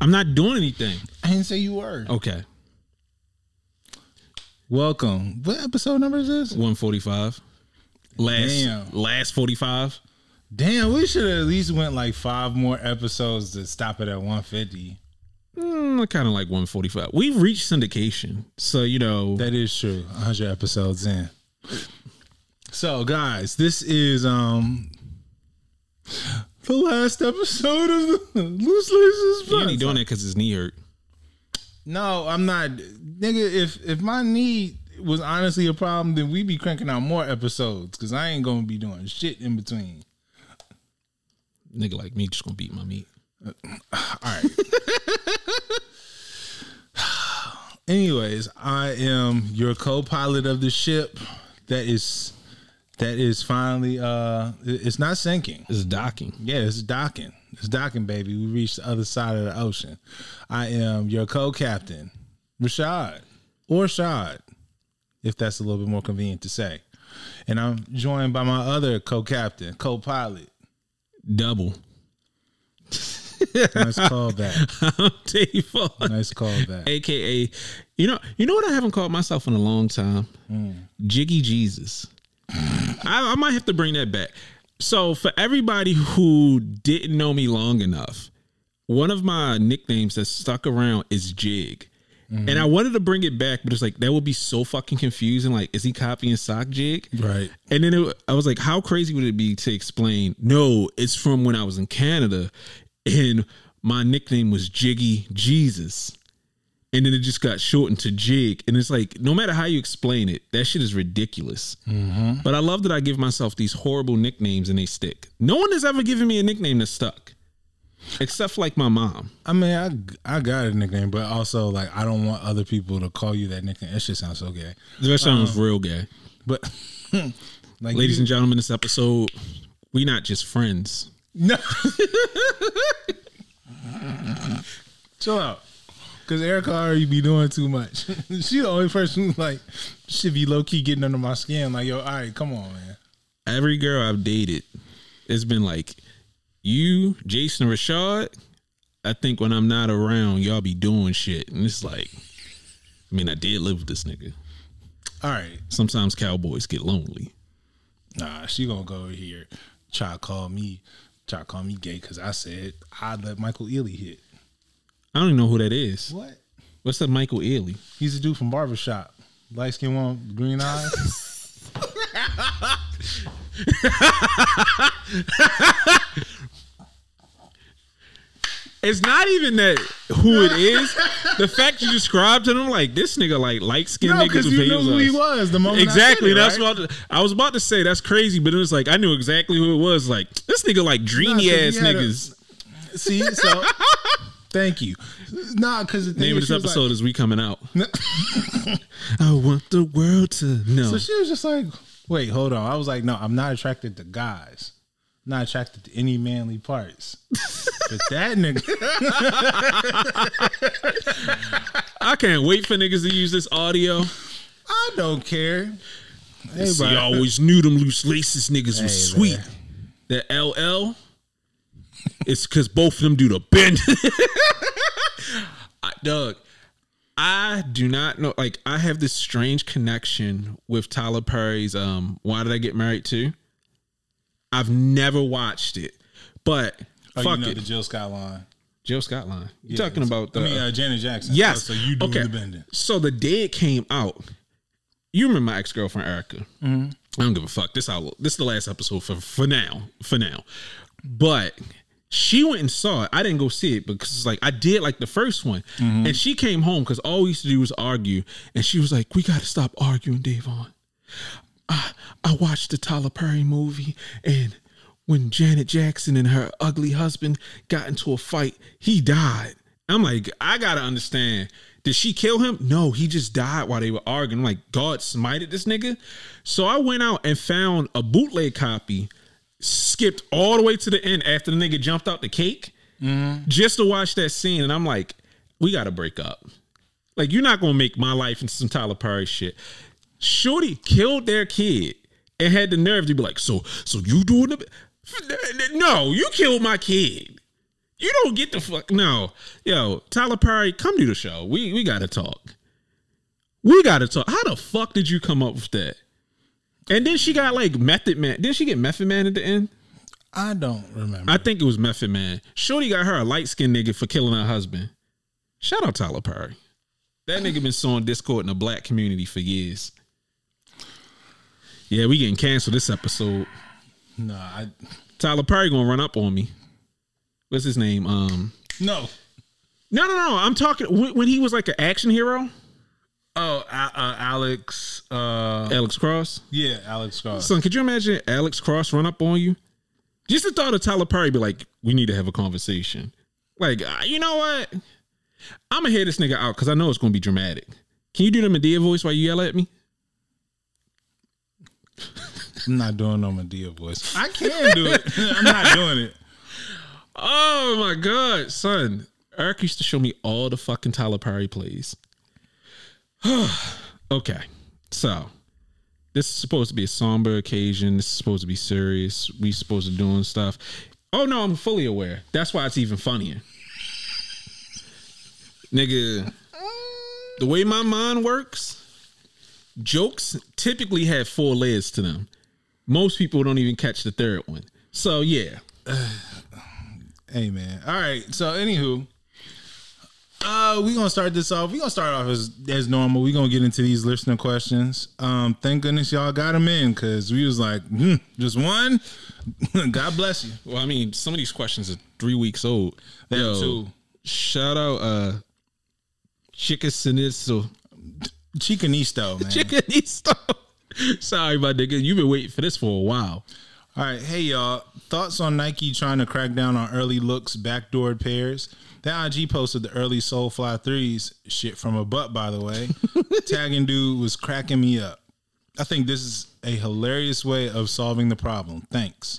I'm not doing anything. I didn't say you were. Okay. Welcome. What episode number is this? 145. Last 45. Damn, we should have at least went like 5 more episodes to stop it at 150. I kind of like 145. We've reached syndication, so you know that is true. 100 episodes in. So, guys, this is the last episode of the Loose Laces. He only doing that because his knee hurt. No, I'm not, nigga. If my knee was honestly a problem, then we'd be cranking out more episodes because I ain't gonna be doing shit in between. Nigga like me just gonna beat my meat. All right. Anyways, I am your co-pilot of the ship that is finally it's not sinking. It's docking. Yeah, it's docking. It's docking, baby. We reached the other side of the ocean. I am your co-captain, Rashad, or Shad, if that's a little bit more convenient to say. And I'm joined by my other co-captain, co-pilot. Double. Nice callback. Dave. Nice callback. AKA, you know what I haven't called myself in a long time? Jiggy Jesus. I might have to bring that back. So for everybody who didn't know me long enough, one of my nicknames that stuck around is Jig. Mm-hmm. And I wanted to bring it back, but it's like, that would be so fucking confusing. Like, is he copying Sock Jig? Right. And then I was like, how crazy would it be to explain, no, it's from when I was in Canada and my nickname was Jiggy Jesus. And then it just got shortened to Jig. And it's like, no matter how you explain it, that shit is ridiculous. Mm-hmm. But I love that I give myself these horrible nicknames and they stick. No one has ever given me a nickname that stuck. Except for like my mom. I mean, I got a nickname, but also like I don't want other people to call you that nickname. That shit sounds so gay. That sounds real gay. But like, ladies and gentlemen, this episode, we not just friends. No. Chill out. Because Erica already be doing too much. She the only person who like should be low key getting under my skin. Like, yo, all right, come on, man. Every girl I've dated, it's been like, you, Jason, Rashad, I think when I'm not around, y'all be doing shit. And it's like, I mean, I did live with this nigga. All right. Sometimes cowboys get lonely. Nah, she gonna go over here, try to call me gay because I said I'd let Michael Ealy hit. I don't even know who that is. What? What's that Michael Ealy? He's a dude from Barbershop. Light skin one, green eyes. It's not even that who it is. The fact you described to them like this nigga like light skinned niggas with you knew who he was the moment exactly. I said it, that's right? what I was about to say. That's crazy, but it was like I knew exactly who it was. Like this nigga like dreamy ass niggas. See, so thank you. Nah, because the name of this episode is "We Coming Out." I want the world to know. So she was just like, "Wait, hold on." I was like, "No, I'm not attracted to guys. Not attracted to any manly parts." But that nigga, I can't wait for niggas to use this audio. I don't care. See, I always knew them loose laces niggas was sweet. Man. That LL, it's because both of them do the bend. Doug, I do not know. Like, I have this strange connection with Tyler Perry's Why Did I Get Married To? I've never watched it, but fuck you know it. The Jill Scott line. Jill Scott line. You're talking about the... Janet Jackson. Yes. So you do the bending. So the day it came out, you remember my ex-girlfriend, Erica. Mm-hmm. I don't give a fuck. This is the last episode for now. But she went and saw it. I didn't go see it because it's like I did like the first one. Mm-hmm. And she came home because all we used to do was argue. And she was like, we got to stop arguing, Davon. I watched the Tyler Perry movie, and when Janet Jackson and her ugly husband got into a fight, he died. I'm like, I gotta understand. Did she kill him? No, he just died while they were arguing. I'm like, God smited this nigga. So I went out and found a bootleg copy, skipped all the way to the end after the nigga jumped out the cake, just to watch that scene. And I'm like, we gotta break up. Like, you're not gonna make my life into some Tyler Perry shit. Shorty killed their kid and had the nerve to be like, so you doing it? No, you killed my kid. You don't get the fuck no. Yo, Tyler Perry, come do the show. We gotta talk. We gotta talk. How the fuck did you come up with that? And then she got like Method Man. Didn't she get Method Man at the end? I don't remember. I think it was Method Man. Shorty got her a light skinned nigga for killing her husband. Shout out Tyler Perry. That nigga been sowing discord in the black community for years. Yeah, we getting canceled this episode. No, Tyler Perry gonna run up on me. What's his name? No. I'm talking when he was like an action hero. Oh, Alex. Alex Cross. Yeah, Alex Cross. Son, could you imagine Alex Cross run up on you? Just the thought of Tyler Perry be like, we need to have a conversation. Like, you know what? I'm gonna hear this nigga out because I know it's gonna be dramatic. Can you do the Medea voice while you yell at me? I'm not doing no Medea voice. I can do it. I'm not doing it. Oh my God, son. Eric used to show me all the fucking Tyler Perry plays. Okay, so this is supposed to be a somber occasion. This is supposed to be serious. We supposed to doing stuff. Oh no, I'm fully aware. That's why it's even funnier. Nigga, the way my mind works, jokes typically have 4 layers to them. Most people don't even catch the third one. So yeah. Hey man. All right. So anywho, we gonna start this off. We gonna start off as normal. We gonna get into these listener questions. Thank goodness y'all got them in because we was like, just one. God bless you. Well, I mean, some of these questions are 3 weeks old. That too. Shout out Chicanisto, man. Chicanisto. Sorry, my nigga. You've been waiting for this for a while. All right. Hey, y'all. Thoughts on Nike trying to crack down on early looks, backdoored pairs? That IG posted the early Soulfly 3s. Shit from a butt, by the way. Tagging dude was cracking me up. I think this is a hilarious way of solving the problem. Thanks.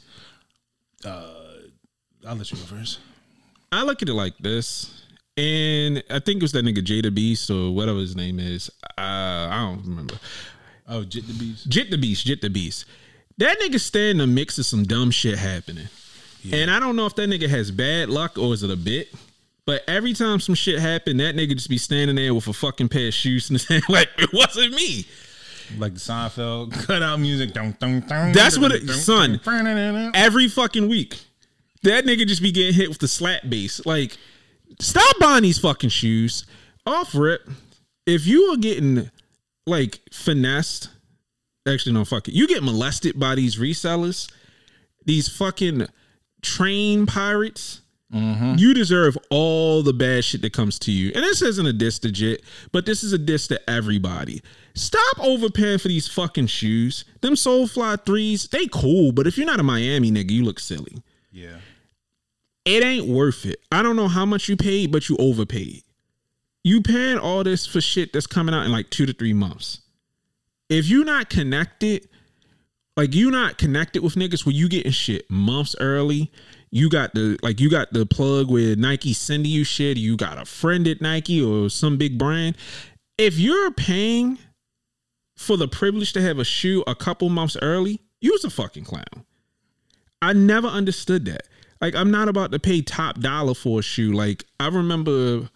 I'll let you go first. I look at it like this. And I think it was that nigga Jada Beast or whatever his name is. I don't remember. Oh, Jit the Beast. Jit the Beast. That nigga stay in the mix of some dumb shit happening. Yeah. And I don't know if that nigga has bad luck or is it a bit. But every time some shit happen, that nigga just be standing there with a fucking pair of shoes in his hand like, it wasn't me. Like the Seinfeld cutout music. That's what it, son. Every fucking week. That nigga just be getting hit with the slap bass. Like, stop buying these fucking shoes. Off rip. If you are getting like finessed, actually no, fuck it. You get molested by these resellers, these fucking train pirates. Mm-hmm. You deserve all the bad shit that comes to you. And this isn't a diss to Jit, but this is a diss to everybody. Stop overpaying for these fucking shoes. Them Soulfly 3s, they cool, but if you're not a Miami nigga, you look silly. Yeah. It ain't worth it. I don't know how much you paid, but you overpaid. You paying all this for shit that's coming out in like 2 to 3 months. If you not connected, like you not connected with niggas where you getting shit months early, you got the plug where Nike sending you shit, you got a friend at Nike or some big brand. If you're paying for the privilege to have a shoe a couple months early, you's a fucking clown. I never understood that. Like, I'm not about to pay top dollar for a shoe. Like, I remember,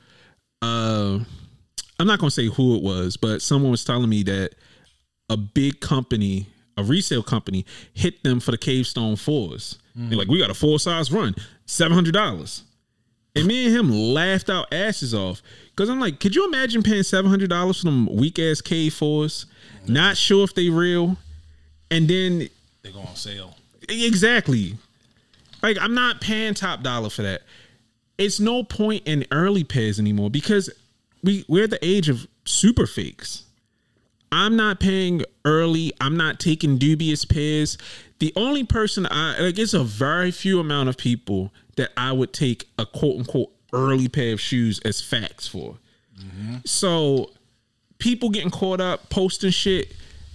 I'm not going to say who it was, but someone was telling me that a big company, a resale company, hit them for the Cavestone 4s. They're like, we got a 4-size run, $700. And me and him laughed our asses off. Because I'm like, could you imagine paying $700 for them weak-ass Cave 4s? Not sure if they real. And then they go on sale. Exactly. Like, I'm not paying top dollar for that. It's no point in early pairs anymore because we're at the age of super fakes. I'm not paying early. I'm not taking dubious pairs. The only person it's a very few amount of people that I would take a quote unquote early pair of shoes as facts for. Mm-hmm. So people getting caught up posting shit,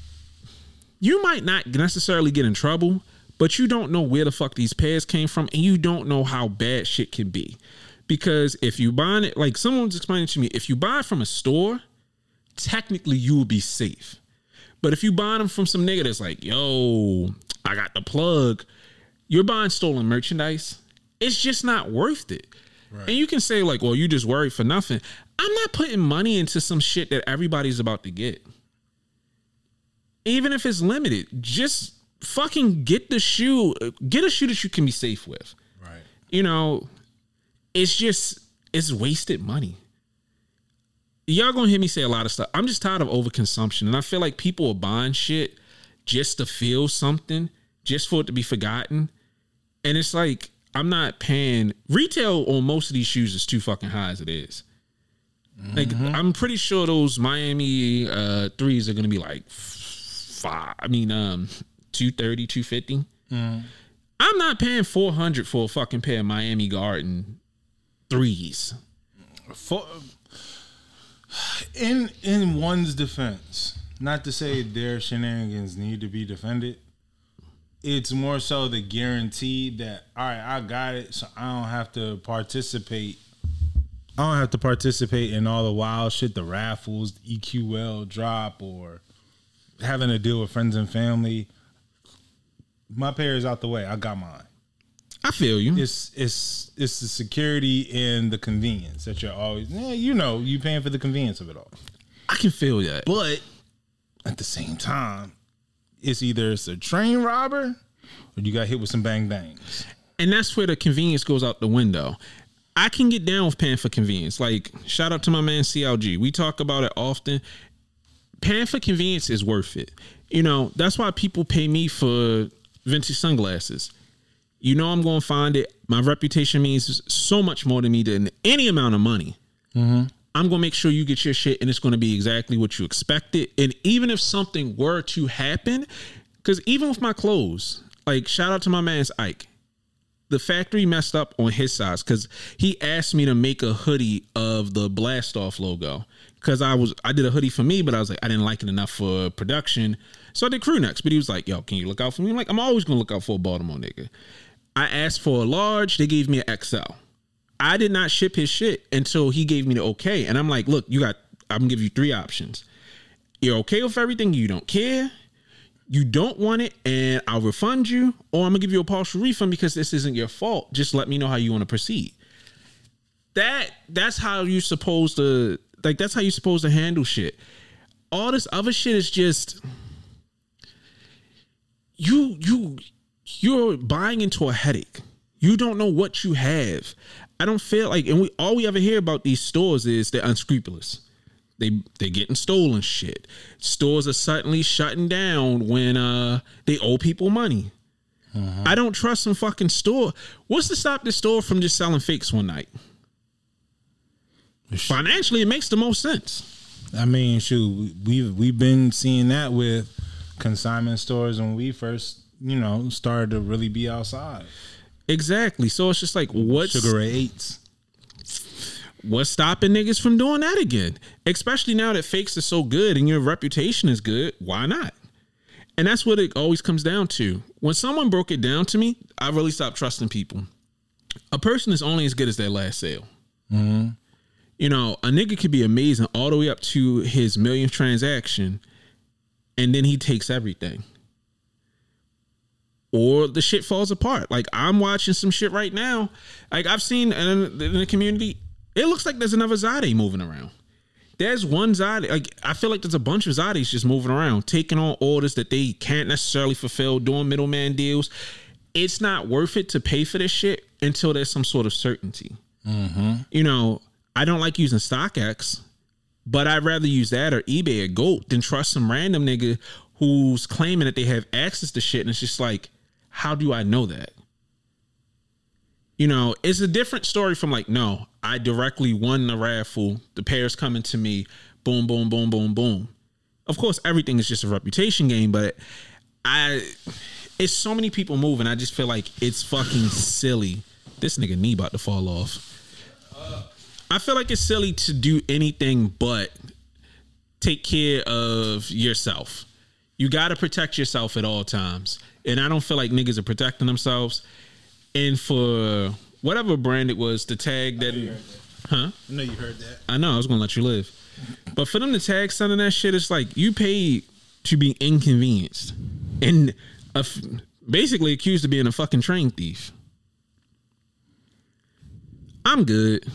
you might not necessarily get in trouble, but you don't know where the fuck these pairs came from, and you don't know how bad shit can be. Because if you buy it, like someone was explaining to me, if you buy it from a store, technically you will be safe. But if you buy them from some nigga that's like, yo, I got the plug, you're buying stolen merchandise, it's just not worth it. Right. And you can say like, well, you just worried for nothing. I'm not putting money into some shit that everybody's about to get. Even if it's limited, just fucking get a shoe that you can be safe with. Right. You know, it's wasted money. Y'all gonna hear me say a lot of stuff. I'm just tired of overconsumption. And I feel like people are buying shit just to feel something, just for it to be forgotten. And it's like, I'm not paying. Retail on most of these shoes is too fucking high as it is. Mm-hmm. Like, I'm pretty sure those Miami 3s are going to be like 230, 250. Mm-hmm. I'm not paying $400 for a fucking pair of Miami Garden 3s. In one's defense, not to say their shenanigans need to be defended, it's more so the guarantee that, all right, I got it, so I don't have to participate. I don't have to participate in all the wild shit, the raffles, the EQL drop, or having to deal with friends and family. My pair is out the way. I got mine. I feel you. It's the security and the convenience that you're always, you paying for the convenience of it all. I can feel that. But at the same time, it's either it's a train robber or you got hit with some bang bangs. And that's where the convenience goes out the window. I can get down with paying for convenience. Like, shout out to my man CLG. We talk about it often. Paying for convenience is worth it. You know, that's why people pay me for vintage sunglasses. You know I'm going to find it. My reputation means so much more to me than any amount of money. Mm-hmm. I'm going to make sure you get your shit and it's going to be exactly what you expected. And even if something were to happen, because even with my clothes, like shout out to my man's Ike. The factory messed up on his size because he asked me to make a hoodie of the Blast Off logo. Because I did a hoodie for me, but I was like, I didn't like it enough for production. So I did crew necks. But he was like, yo, can you look out for me? I'm like, I'm always going to look out for a Baltimore nigga. I asked for a large. They gave me an XL. I did not ship his shit until he gave me the okay. And I'm like, look, I'm going to give you 3 options. You're okay with everything. You don't care. You don't want it, and I'll refund you, or I'm going to give you a partial refund because this isn't your fault. Just let me know how you want to proceed. That's how you're supposed to, like, that's how you're supposed to handle shit. All this other shit is just, you're buying into a headache. You don't know what you have. I don't feel like, and all we ever hear about these stores is they're unscrupulous. They're getting stolen shit. Stores are suddenly shutting down when they owe people money. Uh-huh. I don't trust some fucking store. What's to stop this store from just selling fakes one night? Financially, it makes the most sense. I mean, shoot, we've been seeing that with consignment stores when we first, started to really be outside. Exactly. So it's just like, what's Sugar Ray 8s? What's stopping niggas from doing that again? Especially now that fakes are so good and your reputation is good. Why not? And that's what it always comes down to. When someone broke it down to me, I really stopped trusting people. A person is only as good as their last sale. Mm-hmm. A nigga could be amazing all the way up to his millionth transaction, and then he takes everything. Or the shit falls apart. Like, I'm watching some shit right now. Like, I've seen in the community, it looks like there's another Zade moving around. There's one Zade. Like, I feel like there's a bunch of Zades just moving around, taking on orders that they can't necessarily fulfill, doing middleman deals. It's not worth it to pay for this shit until there's some sort of certainty. Mm-hmm. I don't like using StockX, but I'd rather use that or eBay or GOAT than trust some random nigga who's claiming that they have access to shit. And it's just like, how do I know that? It's a different story from like, no, I directly won the raffle. The pair's coming to me. Boom, boom, boom, boom, boom. Of course, everything is just a reputation game, but it's so many people moving. I just feel like it's fucking silly. This nigga knee about to fall off. I feel like it's silly to do anything but take care of yourself. You got to protect yourself at all times. And I don't feel like niggas are protecting themselves. And for whatever brand it was, the tag that... I know you heard that. I know, I was going to let you live. But for them to tag sending that shit, it's like you paid to be inconvenienced. And basically accused of being a fucking train thief. I'm good.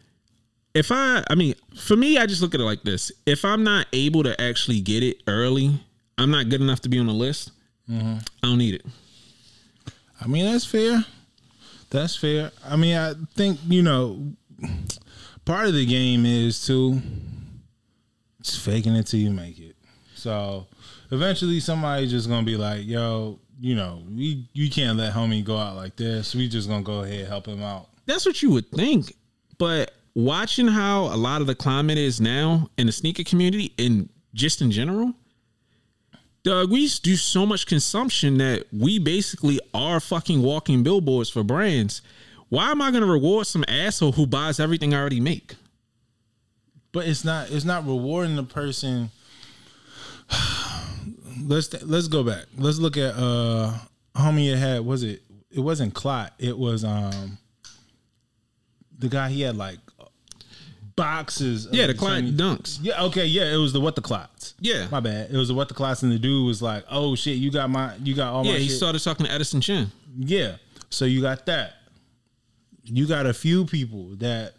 For me, I just look at it like this. If I'm not able to actually get it early, I'm not good enough to be on the list. I don't need it. I mean, that's fair. That's fair. I mean, I think, part of the game is to just faking it till you make it. So eventually somebody's just going to be like, yo, you can't let homie go out like this. We just going to go ahead and help him out. That's what you would think. But watching how a lot of the climate is now in the sneaker community and just in general, Doug, we do so much consumption that we basically are fucking walking billboards for brands. Why am I going to reward some asshole who buys everything I already make? But it's not rewarding the person. Let's go back. Let's look at homie it had, it wasn't Clot. It was the guy, he had like boxes. Yeah, the Clot Dunks. Yeah, okay, yeah, it was the What the Clots. Yeah. My bad. It was the What the Clots, and the dude was like, oh shit, you got all my shit. Yeah, he started talking to Edison Chin. Yeah. So you got that. You got a few people that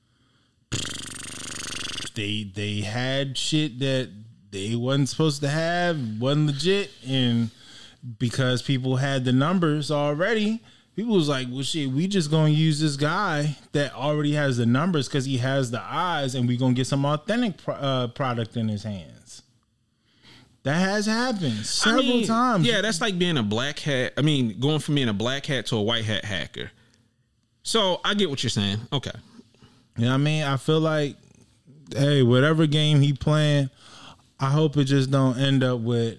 they had shit that they wasn't supposed to have, wasn't legit, and because people had the numbers already, people was like, well shit, we just gonna use this guy that already has the numbers because he has the eyes, and we gonna get some authentic product in his hands. That has happened several times. Yeah, that's like being a black hat. I mean, going from being a black hat to a white hat hacker. So I get what you're saying. Okay. You know what I mean? I feel like, hey, whatever game he playing, I hope it just don't end up with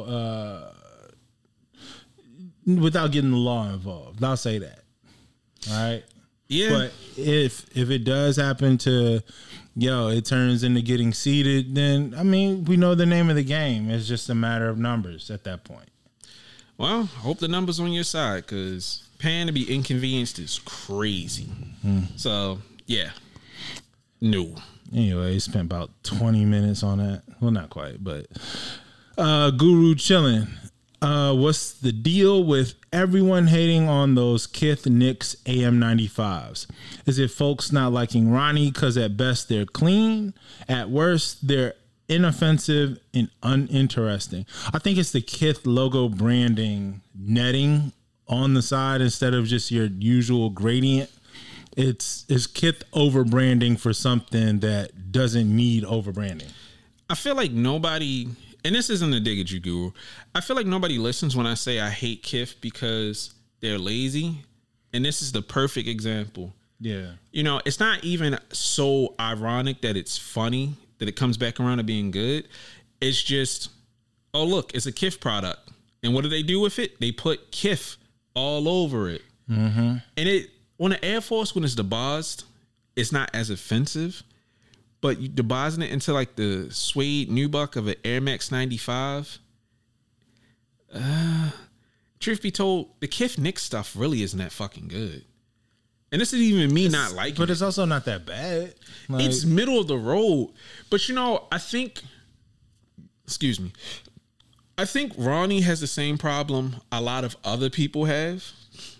without getting the law involved. I'll say that. All right. Yeah. But if it does happen to, it turns into getting seated, then I mean, we know the name of the game. It's just a matter of numbers at that point. Well, hope the numbers on your side, because paying to be inconvenienced is crazy. So yeah. No. Anyway, spent about 20 minutes on that. Well, not quite, but Guru chilling. What's the deal with everyone hating on those Kith Knicks AM95s? Is it folks not liking Ronnie because at best they're clean, at worst they're inoffensive and uninteresting? I think it's the Kith logo branding netting on the side instead of just your usual gradient. It's Kith over branding for something that doesn't need over branding. I feel like nobody, and this isn't a dig at you, Guru, I feel like nobody listens when I say I hate Kith because they're lazy. And this is the perfect example. Yeah. It's not even so ironic that it's funny, that it comes back around to being good. It's just, oh, look, it's a Kith product. And what do they do with it? They put Kith all over it. Mm-hmm. And it, on the Air Force, when it's debossed, it's not as offensive. But you debossing it into like the suede nubuck of an Air Max 95. Truth be told, the Kith Knicks stuff really isn't that fucking good. And this is even me not liking it. But it's also not that bad. It's middle of the road. But I think Ronnie has the same problem a lot of other people have.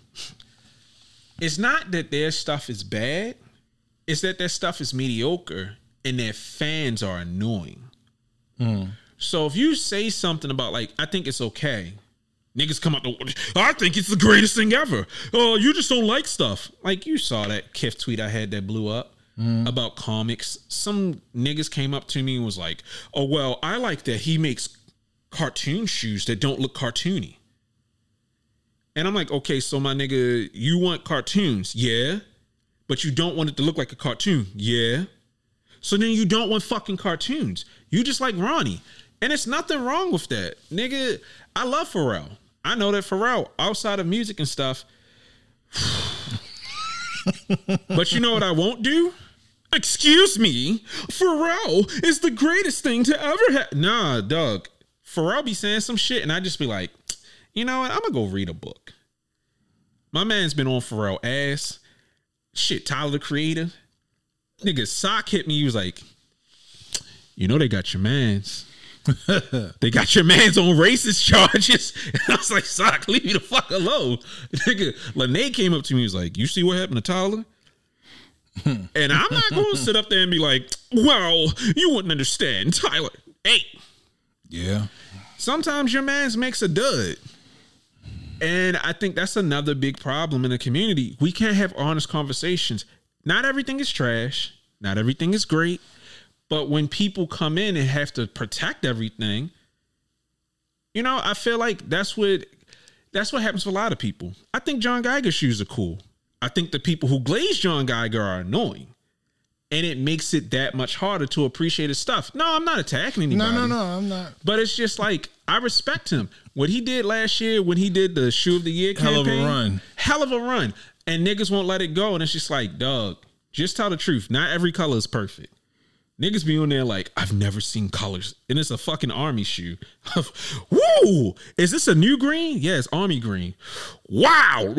It's not that their stuff is bad. It's that their stuff is mediocre and their fans are annoying. So if you say something about like, I think it's okay, niggas come up to, I think it's the greatest thing ever. Oh, you just don't like stuff. Like, you saw that Kith tweet I had that blew up about comics. Some niggas came up to me and was like, oh, well, I like that he makes cartoon shoes that don't look cartoony. And I'm like, okay, so my nigga, you want cartoons? Yeah. But you don't want it to look like a cartoon? Yeah. So then you don't want fucking cartoons. You just like Ronnie. And it's nothing wrong with that. Nigga, I love Pharrell. I know that Pharrell, outside of music and stuff. But you know what I won't do? Excuse me, Pharrell is the greatest thing to ever happen. Nah, dog. Pharrell be saying some shit and I just be like, you know what? I'm going to go read a book. My man's been on Pharrell ass. Shit, Tyler, the Creator. Nigga, Sock hit me. He was like, they got your mans. They got your mans on racist charges. And I was like, Sock, leave me the fuck alone. Nigga, Lene came up to me. He was like, you see what happened to Tyler? And I'm not going to sit up there and be like, well, you wouldn't understand, Tyler. Hey. Yeah. Sometimes your man's makes a dud. And I think that's another big problem in the community. We can't have honest conversations. Not everything is trash. Not everything is great. But when people come in and have to protect everything, you know, I feel like that's what happens for a lot of people. I think John Geiger shoes are cool. I think the people who glaze John Geiger are annoying. And it makes it that much harder to appreciate his stuff. No, I'm not attacking anybody. No, I'm not. But it's just like, I respect him. What he did last year when he did the Shoe of the Year campaign. Hell of a run. And niggas won't let it go. And it's just like, dog, just tell the truth. Not every color is perfect. Niggas be on there like, I've never seen colors. And it's a fucking army shoe. Woo! Is this a new green? Yeah, it's army green. Wow!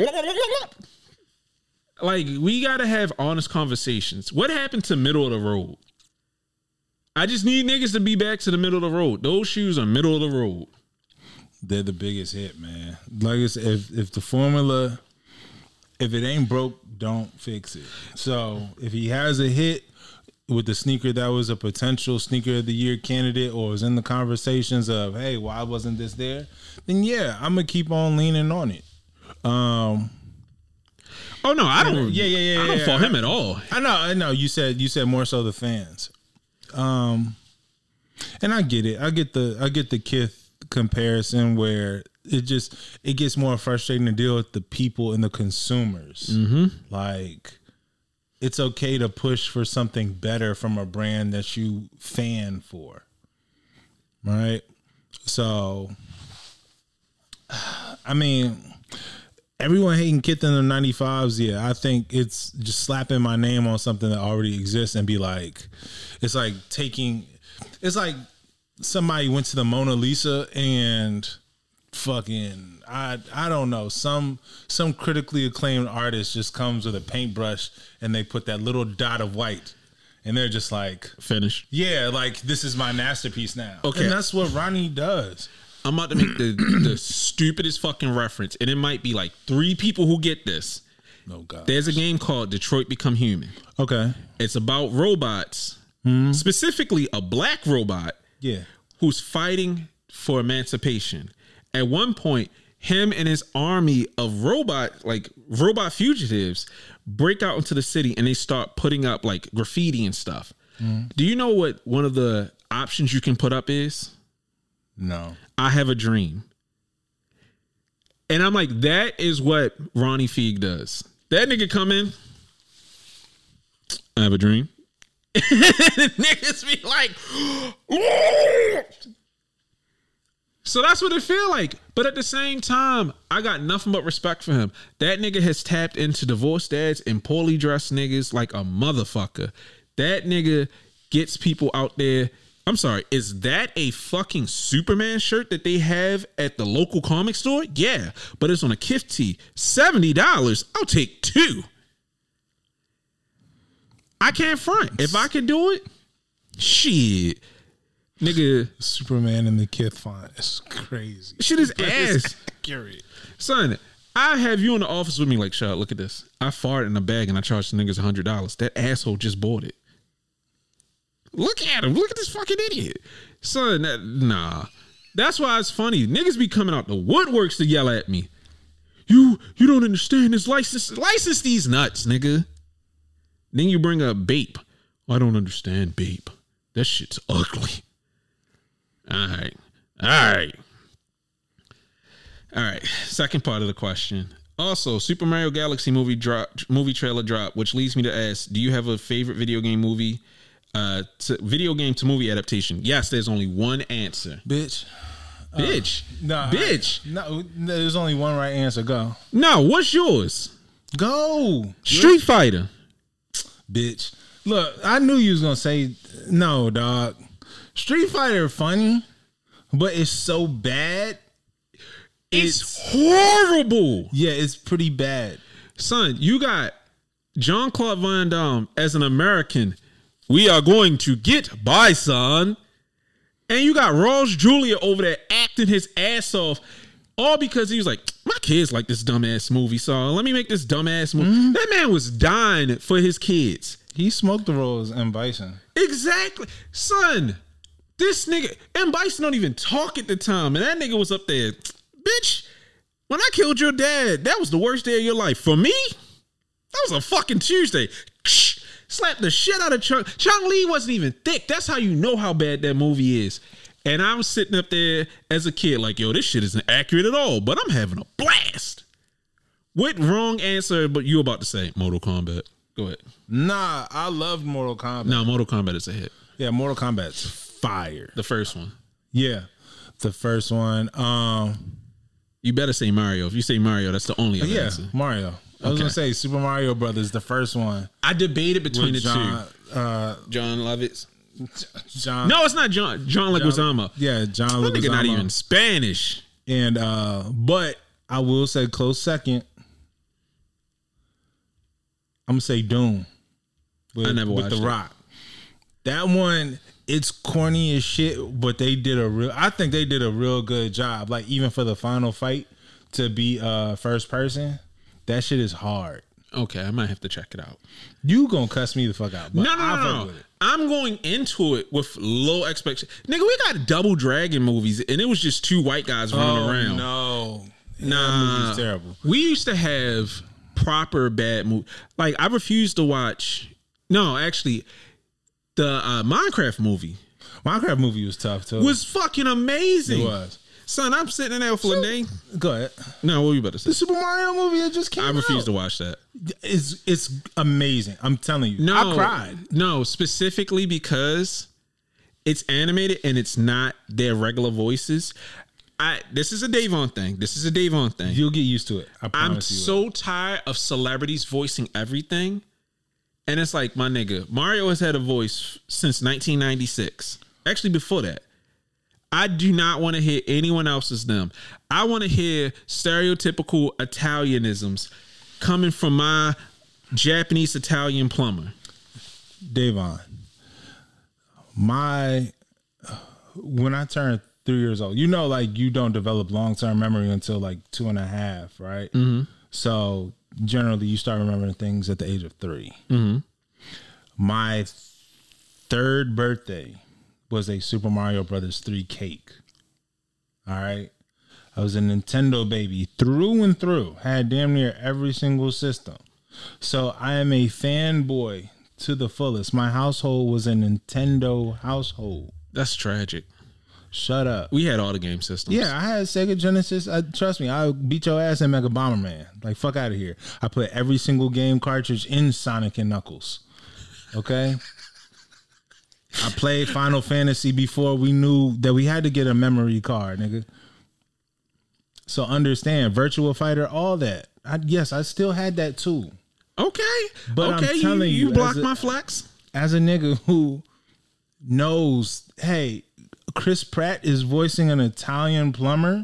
Like, we gotta have honest conversations. What happened to middle of the road? I just need niggas to be back to the middle of the road. Those shoes are middle of the road. They're the biggest hit, man. Like I said, if the formula, if it ain't broke, don't fix it. So if he has a hit with the sneaker that was a potential sneaker of the year candidate or was in the conversations of, hey, why wasn't this there? Then yeah, I'm gonna keep on leaning on it. Oh no, I don't. I don't fault him at all. I know. You said more so the fans. And I get it. I get the Kith comparison where it gets more frustrating to deal with the people and the consumers. Mm-hmm. Like, it's okay to push for something better from a brand that you fan for, right? So, I mean, everyone hating Kith in the 95s. Yeah, I think it's just slapping my name on something that already exists and be like, it's like somebody went to the Mona Lisa and fucking, I don't know, some critically acclaimed artist just comes with a paintbrush and they put that little dot of white and they're just like, finish. Yeah, like, this is my masterpiece now. Okay. And that's what Ronnie does. I'm about to make the stupidest fucking reference, and it might be like 3 people who get this. Oh God. There's a game called Detroit Become Human. Okay. It's about robots, specifically a black robot, who's fighting for emancipation. At one point, him and his army of robot fugitives break out into the city and they start putting up like graffiti and stuff. Do you know what one of the options you can put up is? No. I have a dream. And I'm like, that is what Ronnie Feig does. That nigga come in, I have a dream. And niggas be like, so that's what it feel like. But at the same time, I got nothing but respect for him. That nigga has tapped into divorced dads and poorly dressed niggas like a motherfucker. That nigga gets people out there. I'm sorry, is that a fucking Superman shirt that they have at the local comic store? Yeah, but it's on a Kith tee. $70. I'll take 2. I can't front. If I can do it, shit. Nigga. Superman in the Kith font. It's crazy. Shit is ass. Accurate. Son, I have you in the office with me like, Shad, look at this. I farted in a bag and I charged the niggas $100. That asshole just bought it. Look at him. Look at this fucking idiot. Son, nah. That's why it's funny. Niggas be coming out the woodworks to yell at me. You don't understand this license. License these nuts, nigga. Then you bring up Bape. I don't understand Bape. That shit's ugly. All right. Second part of the question. Also, Super Mario Galaxy movie trailer drop, which leads me to ask, do you have a favorite video game movie? Video game to movie adaptation. Yes, there's only one answer. Bitch. No, there's only one right answer. Go. No, what's yours? Go. Street Fighter. Bitch. Look, I knew you was gonna say no, dog. Street Fighter funny, but it's so bad. It's horrible. Yeah, it's pretty bad. Son, you got Jean-Claude Van Damme as an American. We are going to get by, son. And you got Raul Julia over there acting his ass off, all because he was like, my kids like this dumbass movie, so let me make this dumbass movie. That man was dying for his kids. He smoked the roles in Bison. Exactly. Son, this nigga, and Bison don't even talk at the time, and that nigga was up there. Bitch, when I killed your dad, that was the worst day of your life. For me, that was a fucking Tuesday. Slapped the shit out of Chung Lee wasn't even thick. That's how you know how bad that movie is. And I was sitting up there as a kid like, yo, this shit isn't accurate at all, but I'm having a blast. What wrong answer but you about to say? Mortal Kombat. Go ahead. Nah, I loved Mortal Kombat. No, Mortal Kombat is a hit. Yeah, Mortal Kombat's fire. The first one. Yeah, the first one. You better say Mario. If you say Mario, that's the only other answer. Mario. I was gonna say Super Mario Brothers, the first one. I debated between the John, two. John Lovitz. John. No, it's not John. John Leguizamo. Yeah, John That Leguizamo. nigga not even Spanish. And but I will say close second. I'm gonna say Doom. I never watched with The Rock. That one, it's corny as shit, but I think they did a real good job. Like even for the final fight to be first person, that shit is hard. Okay, I might have to check it out. You gonna cuss me the fuck out? But No. I'm going into it with low expectations. Nigga, we got Double Dragon movies, and it was just two white guys running around. No, Nah, that movie's terrible. We used to have proper bad movies. Like I refused to watch. No, actually, the Minecraft movie. Minecraft movie was tough too. Was fucking amazing. It was. Son, I'm sitting in there for a name. Go ahead. No, what were you about to say? The Super Mario movie that just came out. I refuse to watch that. It's amazing. I'm telling you. No, I cried. No, specifically because it's animated and it's not their regular voices. This is a Davon thing. You'll get used to it. I promise I'm so tired of celebrities voicing everything. And it's like, my nigga, Mario has had a voice since 1996. Actually, before that. I do not want to hear anyone else's them. I want to hear stereotypical Italianisms coming from my Japanese Italian plumber. Davon, when I turned 3 years old, like you don't develop long-term memory until like 2.5, right? Mm-hmm. So generally you start remembering things at the age of 3. Mm-hmm. My third birthday was a Super Mario Brothers 3 cake. All right. I was a Nintendo baby through and through. Had damn near every single system. So I am a fanboy to the fullest. My household was a Nintendo household. That's tragic. Shut up. We had all the game systems. Yeah, I had Sega Genesis. Trust me, I beat your ass in Mega Bomberman. Like, fuck out of here. I put every single game cartridge in Sonic and Knuckles. Okay? I played Final Fantasy before we knew that we had to get a memory card, nigga. So understand, Virtua Fighter, all that. I still had that too. Okay. But okay, I'm telling you blocked as my flex. As a nigga who knows, hey, Chris Pratt is voicing an Italian plumber.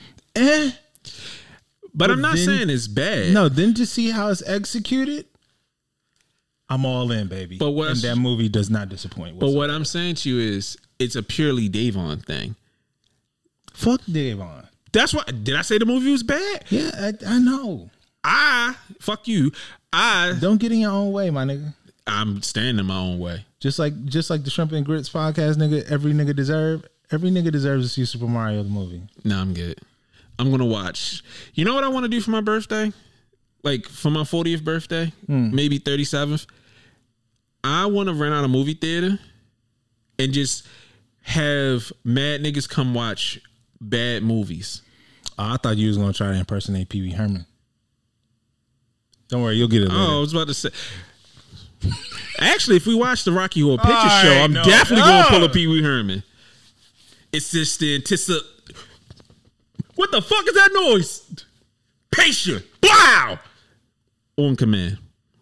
But I'm not saying it's bad. No, then to see how it's executed, I'm all in, baby. And that movie does not disappoint. But what I'm saying to you is, it's a purely Davon thing. Fuck Davon. That's what. Did I say the movie was bad? Yeah, I know. Fuck you. Don't get in your own way, my nigga. I'm standing in my own way. Just like the Shrimp and Grits podcast, nigga. Every nigga deserves to see Super Mario the movie. No, I'm good. I'm gonna watch. You know what I want to do for my birthday? Like for my 40th birthday, maybe 37th. I want to rent out a movie theater and just have mad niggas come watch bad movies. I thought you was gonna try to impersonate Pee Wee Herman. Don't worry, you'll get it later. Oh, I was about to say. Actually, if we watch the Rocky Horror Picture Show, I'm definitely going to pull a Pee Wee Herman. It's just the What the fuck is that noise? Patient. Wow. On command.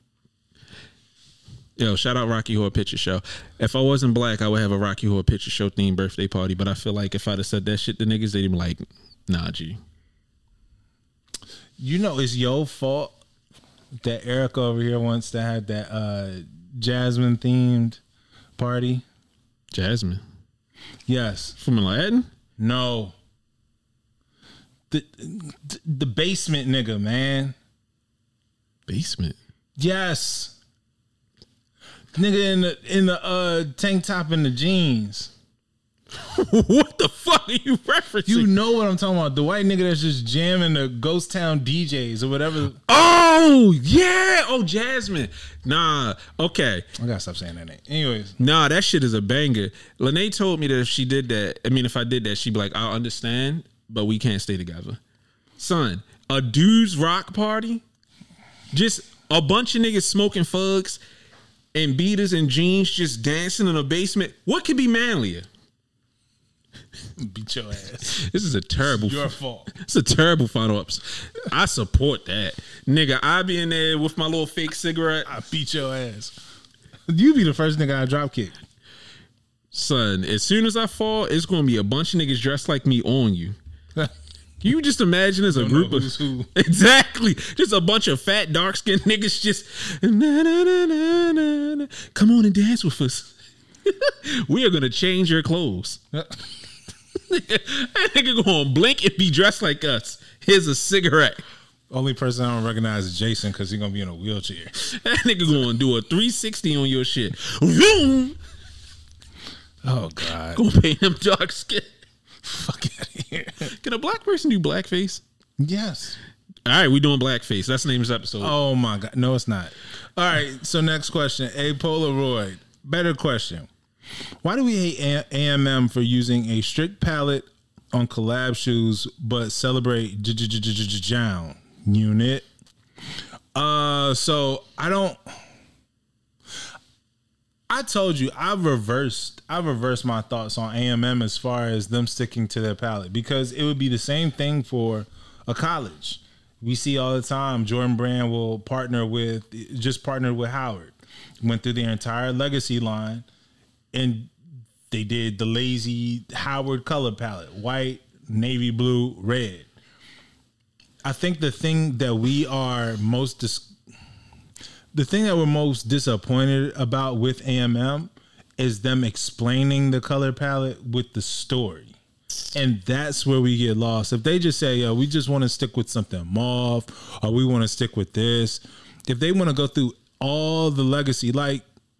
Yo, shout out Rocky Horror Picture Show. If I wasn't black, I would have a Rocky Horror Picture Show themed birthday party. But I feel like if I'd have said that shit to niggas, they'd be like, nah, G. It's your fault that Erica over here wants to have that Jasmine themed party. Jasmine? Yes. From Aladdin? No. the basement nigga, man. Basement. Yes. Nigga in the tank top and the jeans. What the fuck are you referencing? You know what I'm talking about. The white nigga that's just jamming the Ghost Town DJs or whatever. Oh, yeah. Oh, Jasmine. Nah. Okay. I gotta stop saying that name. Anyways. Nah, that shit is a banger. Lene told me that if she did that, if I did that, she'd be like, I'll understand, but we can't stay together. Son, a dude's rock party? Just a bunch of niggas smoking fugs and beaters and jeans just dancing in a basement. What could be manlier? Beat your ass. This is a terrible. Your fault. It's a terrible final ups. I support that, nigga. I be in there with my little fake cigarette. I beat your ass. You be the first nigga I drop kick. Son, as soon as I fall, it's gonna be a bunch of niggas dressed like me on you. You just imagine as a group of who. Exactly, just a bunch of fat, dark skinned niggas just come on and dance with us. We are gonna change your clothes. That nigga gonna blink and be dressed like us. Here's a cigarette. Only person I don't recognize is Jason because he's gonna be in a wheelchair. That nigga gonna do a 360 on your shit. Oh God. Gonna paint him dark skin. Fuck out of here. Can a black person do blackface? Yes. All right, we doing blackface. That's the name of this episode. Oh my God. No, it's not. All right. So next question. A Polaroid. Better question. Why do we hate AMM for using a strict palette on collab shoes, but celebrate Jown unit? So I told you I reversed my thoughts on AMM as far as them sticking to their palette, because it would be the same thing for a college. We see all the time Jordan Brand will partner with Howard. Went through their entire legacy line. And they did the lazy Howard color palette: white, navy blue, red. I think the thing that we're most disappointed about with AMM is them explaining the color palette with the story. And that's where we get lost. If they just say, we just want to stick with something mauve, or we want to stick with this. If they want to go through all the legacy, like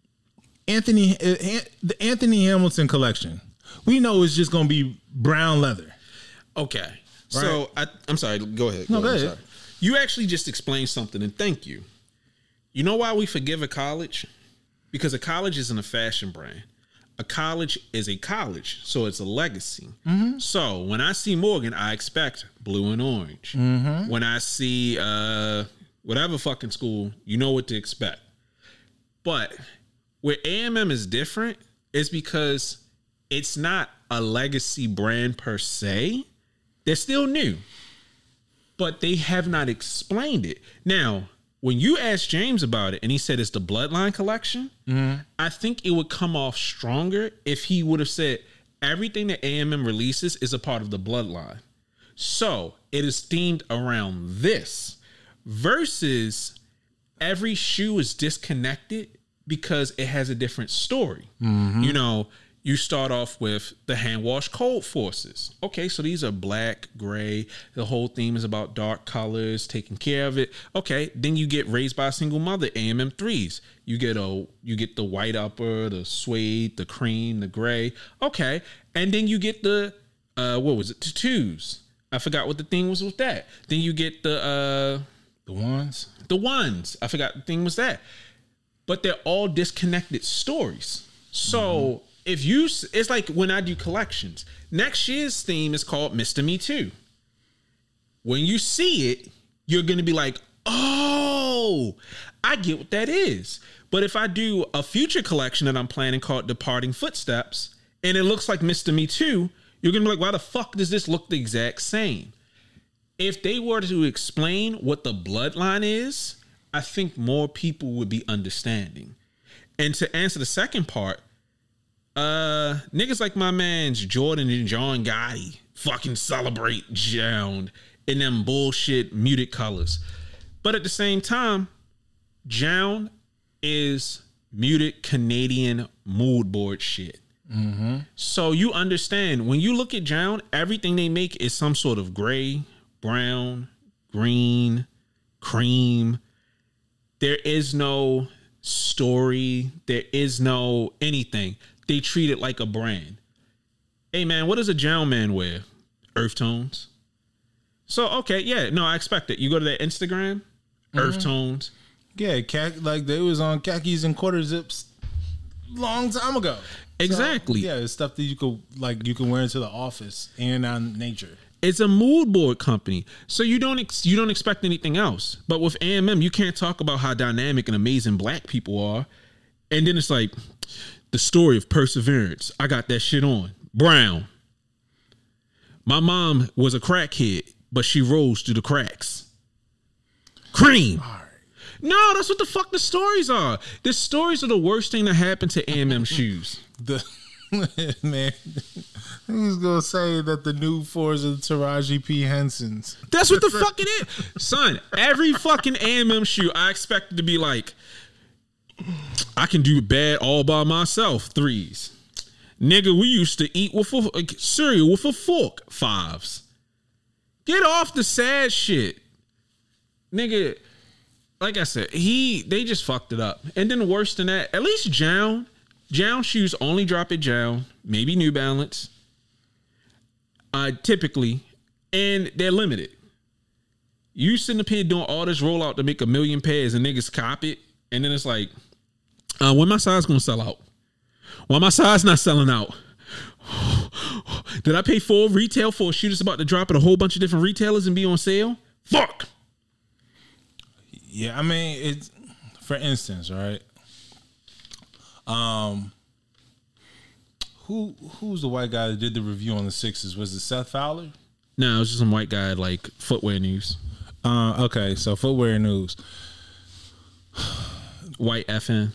the Anthony Hamilton collection, we know it's just going to be brown leather. Okay. Right? So I'm sorry. Go ahead. Go ahead. You actually just explained something, and thank you. You know why we forgive a college? Because a college isn't a fashion brand. A college is a college, so it's a legacy. Mm-hmm. So when I see Morgan, I expect blue and orange. Mm-hmm. When I see whatever fucking school, you know what to expect. But where AMM is different is because it's not a legacy brand per se. They're still new, but they have not explained it. Now, when you asked James about it and he said it's the Bloodline collection, I think it would come off stronger if he would have said everything that AMM releases is a part of the Bloodline. So it is themed around this versus every shoe is disconnected because it has a different story. Mm-hmm. You know, you start off with the hand wash Cold Forces. Okay, so these are black, gray. The whole theme is about dark colors, taking care of it. Okay, then you get Raised by a Single Mother, AMM 3s. You get the white upper, the suede, the cream, the gray. Okay, and then you get the the 2s. I forgot what the thing was with that. Then you get the ones. The ones. I forgot the thing was that. But they're all disconnected stories. So it's like when I do collections. Next year's theme is called Mr. Me Too. When you see it, you're going to be like, oh, I get what that is. But if I do a future collection that I'm planning called Departing Footsteps, and it looks like Mr. Me Too, you're going to be like, why the fuck does this look the exact same? If they were to explain what the Bloodline is, I think more people would be understanding. And to answer the second part, niggas like my mans Jordan and John Gotti fucking celebrate Jown in them bullshit muted colors. But at the same time, Jown is muted Canadian mood board shit. Mm-hmm. So you understand, when you look at Jown, everything they make is some sort of gray, brown, green, cream. There is no story. There is no anything. They treat it like a brand. Hey, man, what does a Jown man wear? Earth tones. So, okay, yeah, no, I expect it. You go to their Instagram, Earth tones. Yeah, like they was on khakis and quarter zips long time ago. Exactly. So, yeah, it's stuff that you can wear into the office and on nature. It's a mood board company, so you don't expect anything else. But with AMM, you can't talk about how dynamic and amazing black people are, and then it's like the story of perseverance. I got that shit on. Brown. My mom was a crackhead, but she rose through the cracks. Cream. All right. No, that's what the fuck the stories are. The stories are the worst thing that happened to AMM shoes. Man, I was gonna say that the new fours are the Taraji P. Hensons. That's what the fuck it is. Son, every fucking AMM shoe I expected to be like, I can do bad all by myself. 3s. Nigga, we used to eat with cereal with a fork. 5s. Get off the sad shit. Nigga, like I said, they just fucked it up. And then worse than that, at least Jown shoes only drop at Jown, maybe New Balance. Typically, and they're limited. You sitting up here doing all this rollout to make 1 million pairs and niggas cop it, and then it's like, when my size gonna sell out? Why my size not selling out? Did I pay full retail for a shoe that's about to drop at a whole bunch of different retailers and be on sale? Fuck. Yeah, I mean, it's for instance, right? Who's the white guy that did the review on the 6s? Was it Seth Fowler? No, it was just some white guy like Footwear News. Okay, so Footwear News. White FN.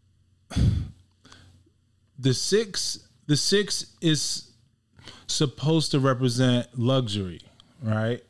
The 6 is supposed to represent luxury, right?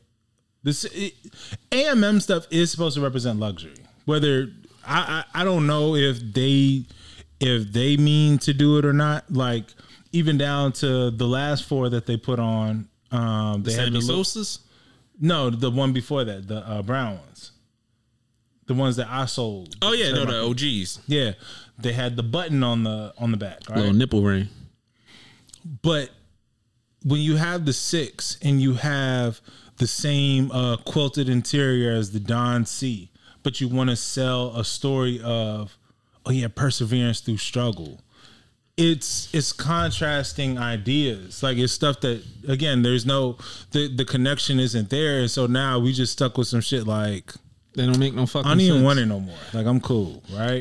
AMM stuff is supposed to represent luxury. Whether I don't know if they mean to do it or not. Like even down to the last 4 that they put on, they had the Sosas? No, the one before that, the brown ones, the ones that I sold. Oh yeah, no, the OGs. Yeah, they had the button on the back, right? Little nipple ring. But when you have the 6 and you have the same quilted interior as the Don C, but you want to sell a story of, oh yeah, perseverance through struggle. It's contrasting ideas. Like it's stuff that, again, there's no, the connection isn't there. And so now we just stuck with some shit like, they don't make no fucking sense. I don't even want it no more. Like I'm cool, right?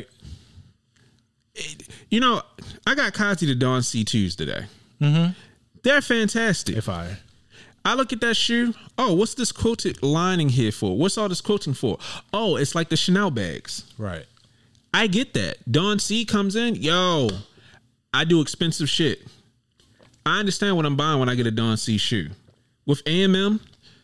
You know, I got Kazi the Dawn C2s today. Mm-hmm. They're fantastic. If I look at that shoe. Oh, what's this quilted lining here for? What's all this quilting for? Oh, it's like the Chanel bags. Right. I get that. Dawn C comes in. Yo, I do expensive shit. I understand what I'm buying when I get a Dawn C shoe. With AMM,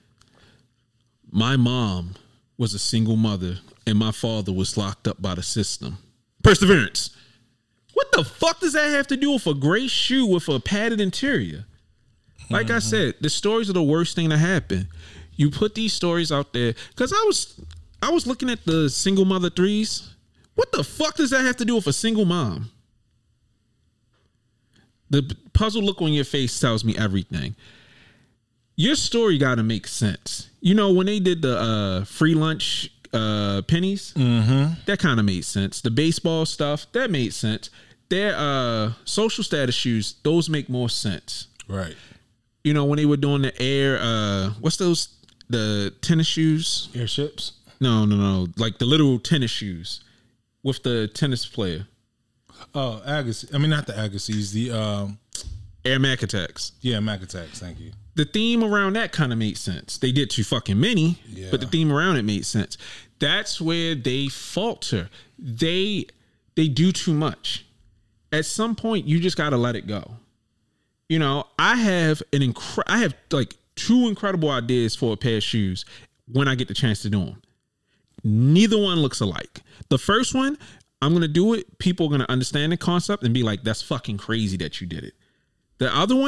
my mom was a single mother and my father was locked up by the system. Perseverance. What the fuck does that have to do with a gray shoe with a padded interior? Like I said, the stories are the worst thing to happen. You put these stories out there because I was looking at the single mother 3s. What the fuck does that have to do with a single mom? The puzzle look on your face tells me everything. Your story got to make sense. You know, when they did the free lunch pennies, that kind of made sense. The baseball stuff, that made sense. Their social status shoes, those make more sense. Right. You know, when they were doing the air, what's those, the tennis shoes? Airships? No. Like the literal tennis shoes with the tennis player. Oh, Agassi. I mean, not the Agassiz, the Air Mac Attacks. Yeah, Mac Attacks. Thank you. The theme around that kind of made sense. They did too fucking many, but the theme around it made sense. That's where they falter. They do too much. At some point, you just got to let it go. You know, I have like 2 incredible ideas for a pair of shoes when I get the chance to do them. Neither one looks alike. The first one, I'm going to do it. People are going to understand the concept and be like, that's fucking crazy that you did it. The other one, I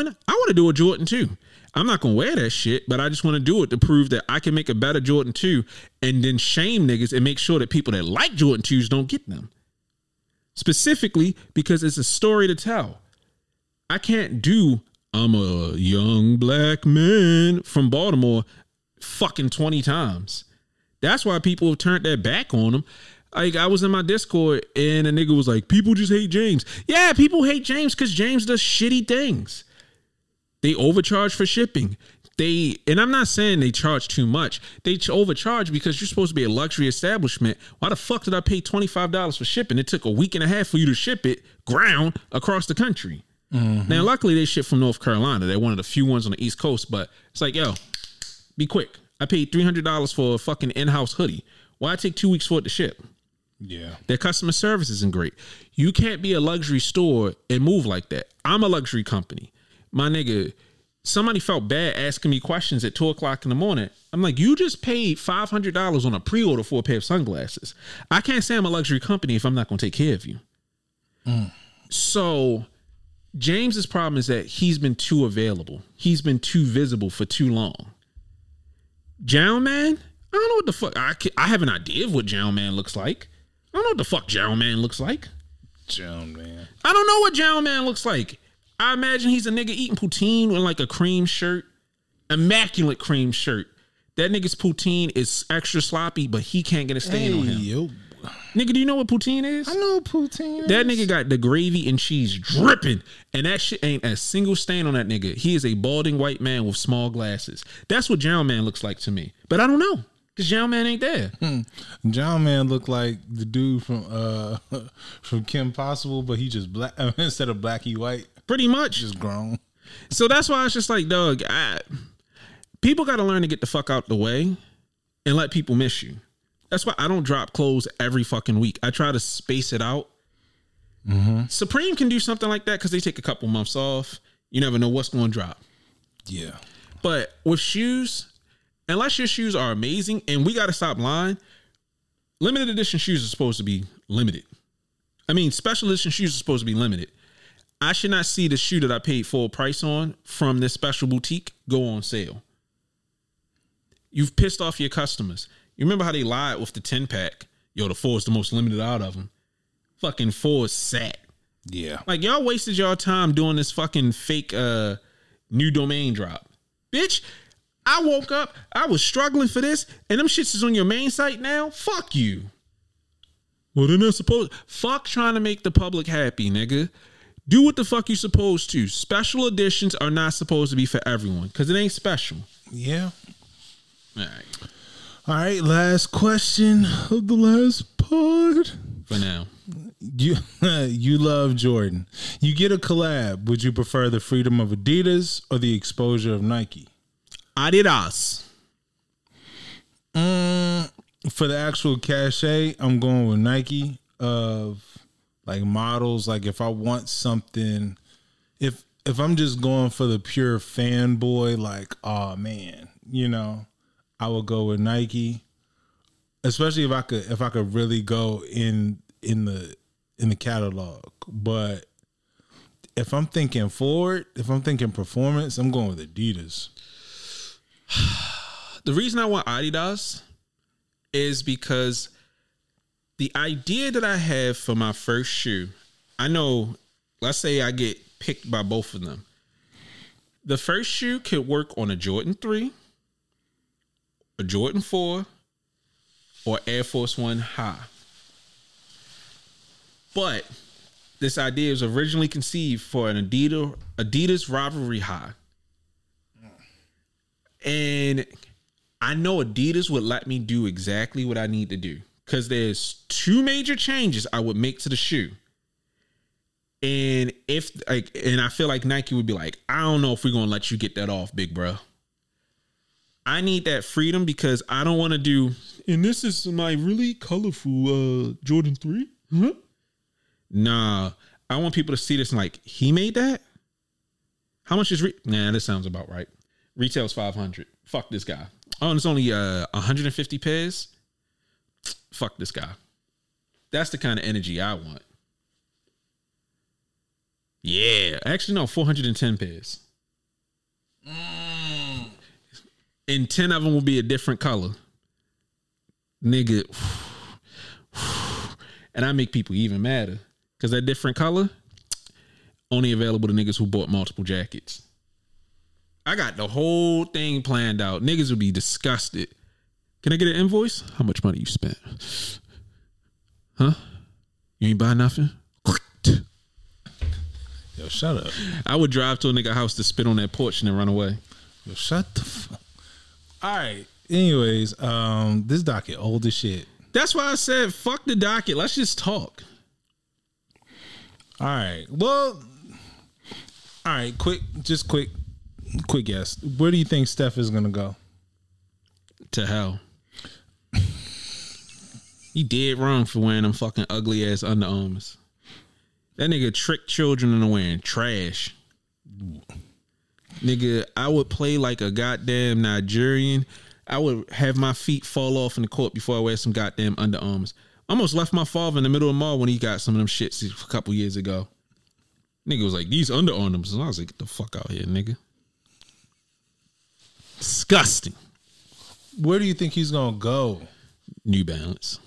want to do a Jordan 2. I'm not going to wear that shit, but I just want to do it to prove that I can make a better Jordan 2 and then shame niggas and make sure that people that like Jordan 2s don't get them. Specifically because it's a story to tell. I can't do I'm a young black man from Baltimore fucking 20 times. That's why people have turned their back on him. Like, I was in my Discord and a nigga was like, people just hate James. Yeah, people hate James because James does shitty things. They overcharge for shipping. And I'm not saying they charge too much. They overcharge because you're supposed to be a luxury establishment. Why the fuck did I pay $25 for shipping? It took a week and a half for you to ship it ground across the country. Mm-hmm. Now, luckily, they ship from North Carolina. They're one of the few ones on the East Coast, but it's like, yo, be quick. I paid $300 for a fucking in-house hoodie. Why take 2 weeks for it to ship? Yeah. Their customer service isn't great. You can't be a luxury store and move like that. I'm a luxury company. My nigga, somebody felt bad asking me questions at 2 o'clock in the morning. I'm like, you just paid $500 on a pre-order for a pair of sunglasses. I can't say I'm a luxury company if I'm not going to take care of you. So James's problem is that he's been too available. He's been too visible for too long. Jown Man, I don't know what the fuck. I have an idea of what Jown Man looks like. I don't know what the fuck Jown Man looks like. Jown Man. I don't know what Jown Man looks like. I imagine he's a nigga eating poutine with like a cream shirt. Immaculate cream shirt. That nigga's poutine is extra sloppy, but he can't get a stain on him. Yo. Nigga, do you know what poutine is? I know what poutine is. That nigga got the gravy and cheese dripping, and that shit ain't a single stain on that nigga. He is a balding white man with small glasses. That's what Jown Man looks like to me. But I don't know, because Jown Man ain't there. Jown Man looked like the dude from Kim Possible, but he just black instead of black, he white. Pretty much. Just grown. So that's why it's just like, dog, people got to learn to get the fuck out the way and let people miss you. That's why I don't drop clothes every fucking week. I try to space it out. Mm-hmm. Supreme can do something like that because they take a couple months off. You never know what's going to drop. Yeah. But with shoes, unless your shoes are amazing, and we got to stop lying, limited edition shoes are supposed to be limited. I mean, special edition shoes are supposed to be limited. I should not see the shoe that I paid full price on from this special boutique go on sale. You've pissed off your customers. You remember how they lied with the 10-pack? Yo, the 4 is the most limited out of them. Fucking 4 is sat. Yeah. Like, y'all wasted y'all time doing this fucking fake new domain drop. Bitch, I woke up, I was struggling for this, and them shits is on your main site now? Fuck you. Well, they're not supposed... Fuck trying to make the public happy, nigga. Do what the fuck you supposed to. Special editions are not supposed to be for everyone, because it ain't special. Yeah. All right. All right, last question of the last pod. For now. You love Jordan. You get a collab. Would you prefer the freedom of Adidas or the exposure of Nike? Adidas. For the actual cachet, I'm going with Nike. Of like models, like if I want something, if I'm just going for the pure fanboy, like, oh man, you know, I would go with Nike, especially if I could really go in the catalog. But if I'm thinking forward, if I'm thinking performance, I'm going with Adidas. The reason I want Adidas is because the idea that I have for my first shoe, I know, let's say I get picked by both of them. The first shoe could work on a Jordan 3, a Jordan 4, or Air Force One High. But this idea was originally conceived for an Adidas Rivalry High. And I know Adidas would let me do exactly what I need to do, because there's 2 major changes I would make to the shoe. And I feel like Nike would be like, I don't know if we're going to let you get that off, big bro. I need that freedom because I don't want to do, and this is my really colorful Jordan 3. Huh? Nah, I want people to see this and like, he made that? How much is nah, this sounds about right. Retail's $500. Fuck this guy. Oh, and it's only 150 pairs. Fuck this guy. That's the kind of energy I want. Yeah. Actually, no, 410 pairs. and 10 of them will be a different color. Nigga. And I make people even madder. Because that different color, only available to niggas who bought multiple jackets. I got the whole thing planned out. Niggas would be disgusted. Can I get an invoice? How much money you spent? Huh? You ain't buy nothing? Yo, shut up. I would drive to a nigga house to spit on that porch and then run away. Yo, shut the fuck. All right. Anyways, this docket old as shit. That's why I said fuck the docket. Let's just talk. All right. Well, all right. Quick guess. Where do you think Steph is gonna go? To hell. He did wrong for wearing them fucking ugly ass Under Armours. That nigga tricked children into wearing trash. Nigga, I would play like a goddamn Nigerian. I would have my feet fall off in the court before I wear some goddamn Under Armours. Almost left my father in the middle of the mall when he got some of them shits a couple years ago. Nigga was like, these Under Armours. And I was like, get the fuck out here, nigga. Disgusting. Where do you think he's gonna go? New Balance.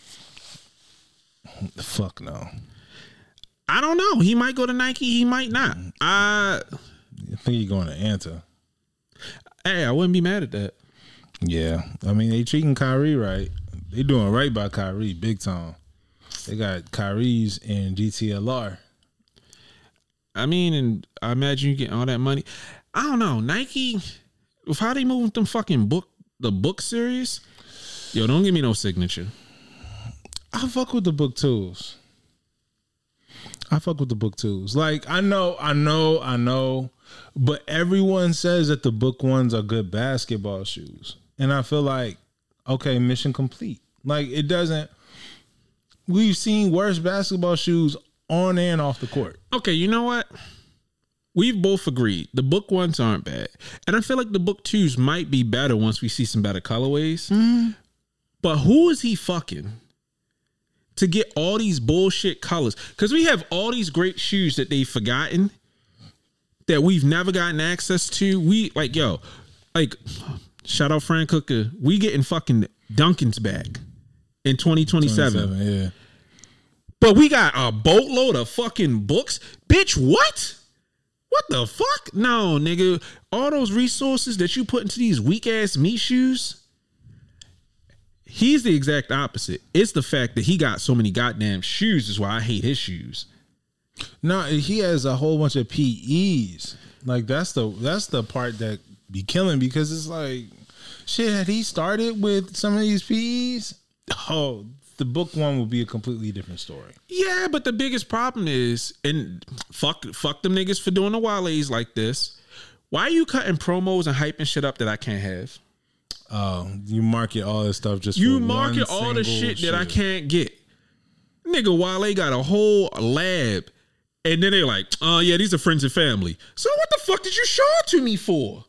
Fuck no. I don't know. He might go to Nike. He might not. I think he's going to Anta. Hey, I wouldn't be mad at that. Yeah. I mean, they treating Kyrie right. They doing right by Kyrie big time. They got Kyrie's in GTLR. I mean, and I imagine you getting all that money. I don't know. Nike, with how they move with them fucking the book series, yo, don't give me no signature. I fuck with the book twos. Like, I know, but everyone says that the book ones are good basketball shoes. And I feel like, okay, mission complete. Like, it doesn't, we've seen worse basketball shoes on and off the court. Okay, you know what? We've both agreed the book ones aren't bad. And I feel like the book twos might be better once we see some better colorways. Mm-hmm. But who is he fucking to get all these bullshit colors? Because we have all these great shoes that they've forgotten that we've never gotten access to. We like, yo, like, shout out Frank Hooker. We getting fucking Duncan's back in 2027. Yeah. But we got a boatload of fucking books. Bitch, what? What the fuck? No, nigga. All those resources that you put into these weak ass meat shoes. He's the exact opposite. It's the fact that he got so many goddamn shoes is why I hate his shoes. No, he has a whole bunch of PEs. Like, that's the part that be killing, because it's like, shit, had he started with some of these PEs, oh, the book one would be a completely different story. Yeah, but the biggest problem is, and fuck them niggas for doing the Wale's like this. Why are you cutting promos and hyping shit up that I can't have? Oh, you market all this stuff just you for market all the shit that I can't get. Nigga, Wale got a whole lab, and then they're like, "Oh yeah, these are friends and family." So what the fuck did you show it to me for?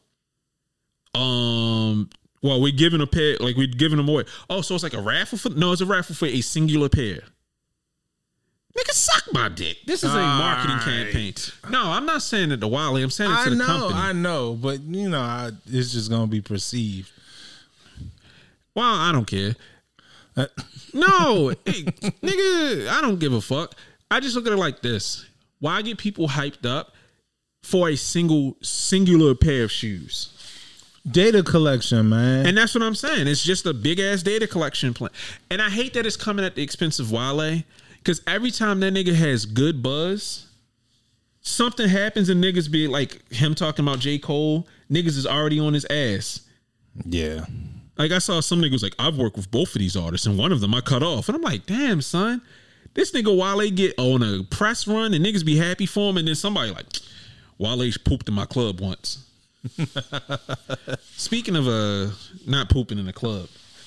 Well, we're giving a pair, like we're giving them away. Oh, so it's like a raffle for? No, it's a raffle for a singular pair. Nigga, suck my dick. This is a marketing campaign. No, I'm not saying it to Wale. I'm saying it to the company. I know, but you know, it's just gonna be perceived. Well, I don't care. No, hey, nigga, I don't give a fuck. I just look at it like this. Why get people hyped up for a singular pair of shoes? Data collection, man. And that's what I'm saying. It's just a big ass data collection plan. And I hate that it's coming at the expense of Wale, because every time that nigga has good buzz, something happens and niggas be like him talking about J. Cole. Niggas is already on his ass. Yeah. Like, I saw some niggas like, I've worked with both of these artists, and one of them I cut off. And I'm like, damn, son. This nigga Wale get on a press run and niggas be happy for him, and then somebody like, Wale pooped in my club once. Speaking of not pooping in the club,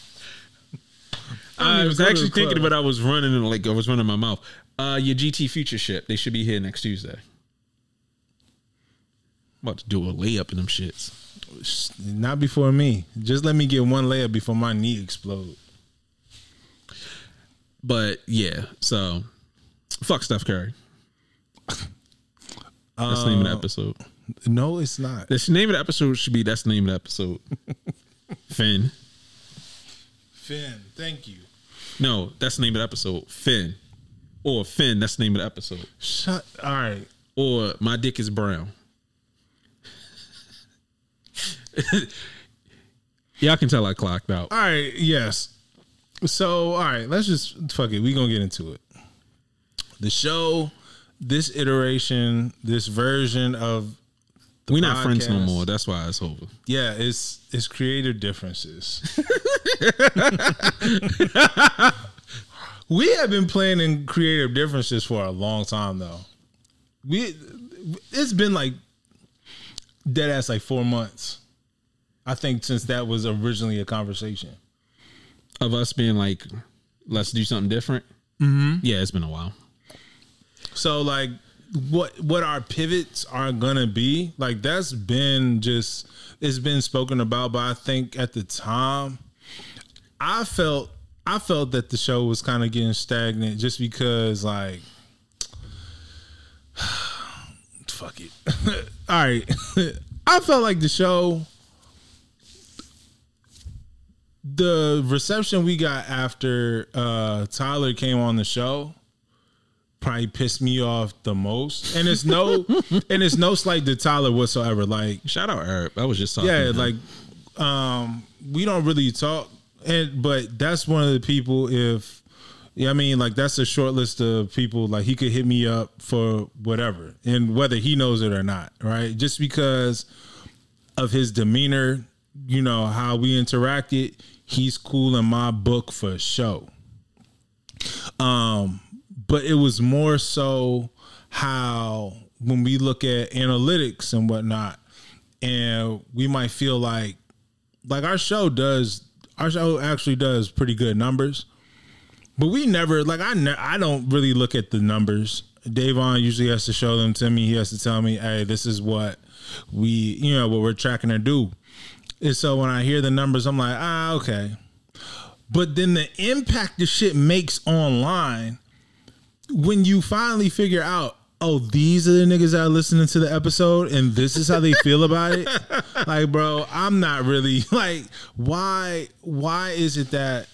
I was actually thinking about I was running my mouth. Your GT Future ship, they should be here next Tuesday. I'm about to do a layup in them shits. Not before me. Just let me get one layup before my knee explode. But yeah, so fuck Steph Curry. That's the name of the episode. No, it's not. The name of the episode should be, that's the name of the episode. Finn. Thank you. No, that's the name of the episode. Finn. Or Finn, that's the name of the episode. All right. Or My Dick is Brown. Y'all can tell I clocked out. All right, yes. So, all right, let's just fuck it. We're going to get into it. The show, this iteration, this version of we're not friends no more. That's why it's over. Yeah, it's creative differences. We have been playing in creative differences for a long time, though. It's been like dead ass like 4 months. I think since that was originally a conversation of us being like, let's do something different. Mm-hmm. Yeah, it's been a while. So like, what our pivots are gonna be, like that's been just, it's been spoken about. But I think at the time, I felt that the show was kind of getting stagnant just because like, fuck it. All right, I felt like the show. The reception we got after Tyler came on the show probably pissed me off the most, and it's no slight to Tyler whatsoever. Like, shout out Eric, I was just talking. Yeah, like we don't really talk, but that's one of the people. If I mean, like that's a short list of people. Like he could hit me up for whatever, and whether he knows it or not, right? Just because of his demeanor, you know how we interacted. He's cool in my book for show. But it was more so how when we look at analytics and whatnot, and we might feel like our show actually does pretty good numbers, but we never like I don't really look at the numbers. Davon usually has to show them to me. He has to tell me, hey, this is what what we're tracking to do. And so when I hear the numbers, I'm like, okay. But then the impact the shit makes online, when you finally figure out, oh, these are the niggas that are listening to the episode and this is how they feel about it. Like, bro, I'm not really like, why is it that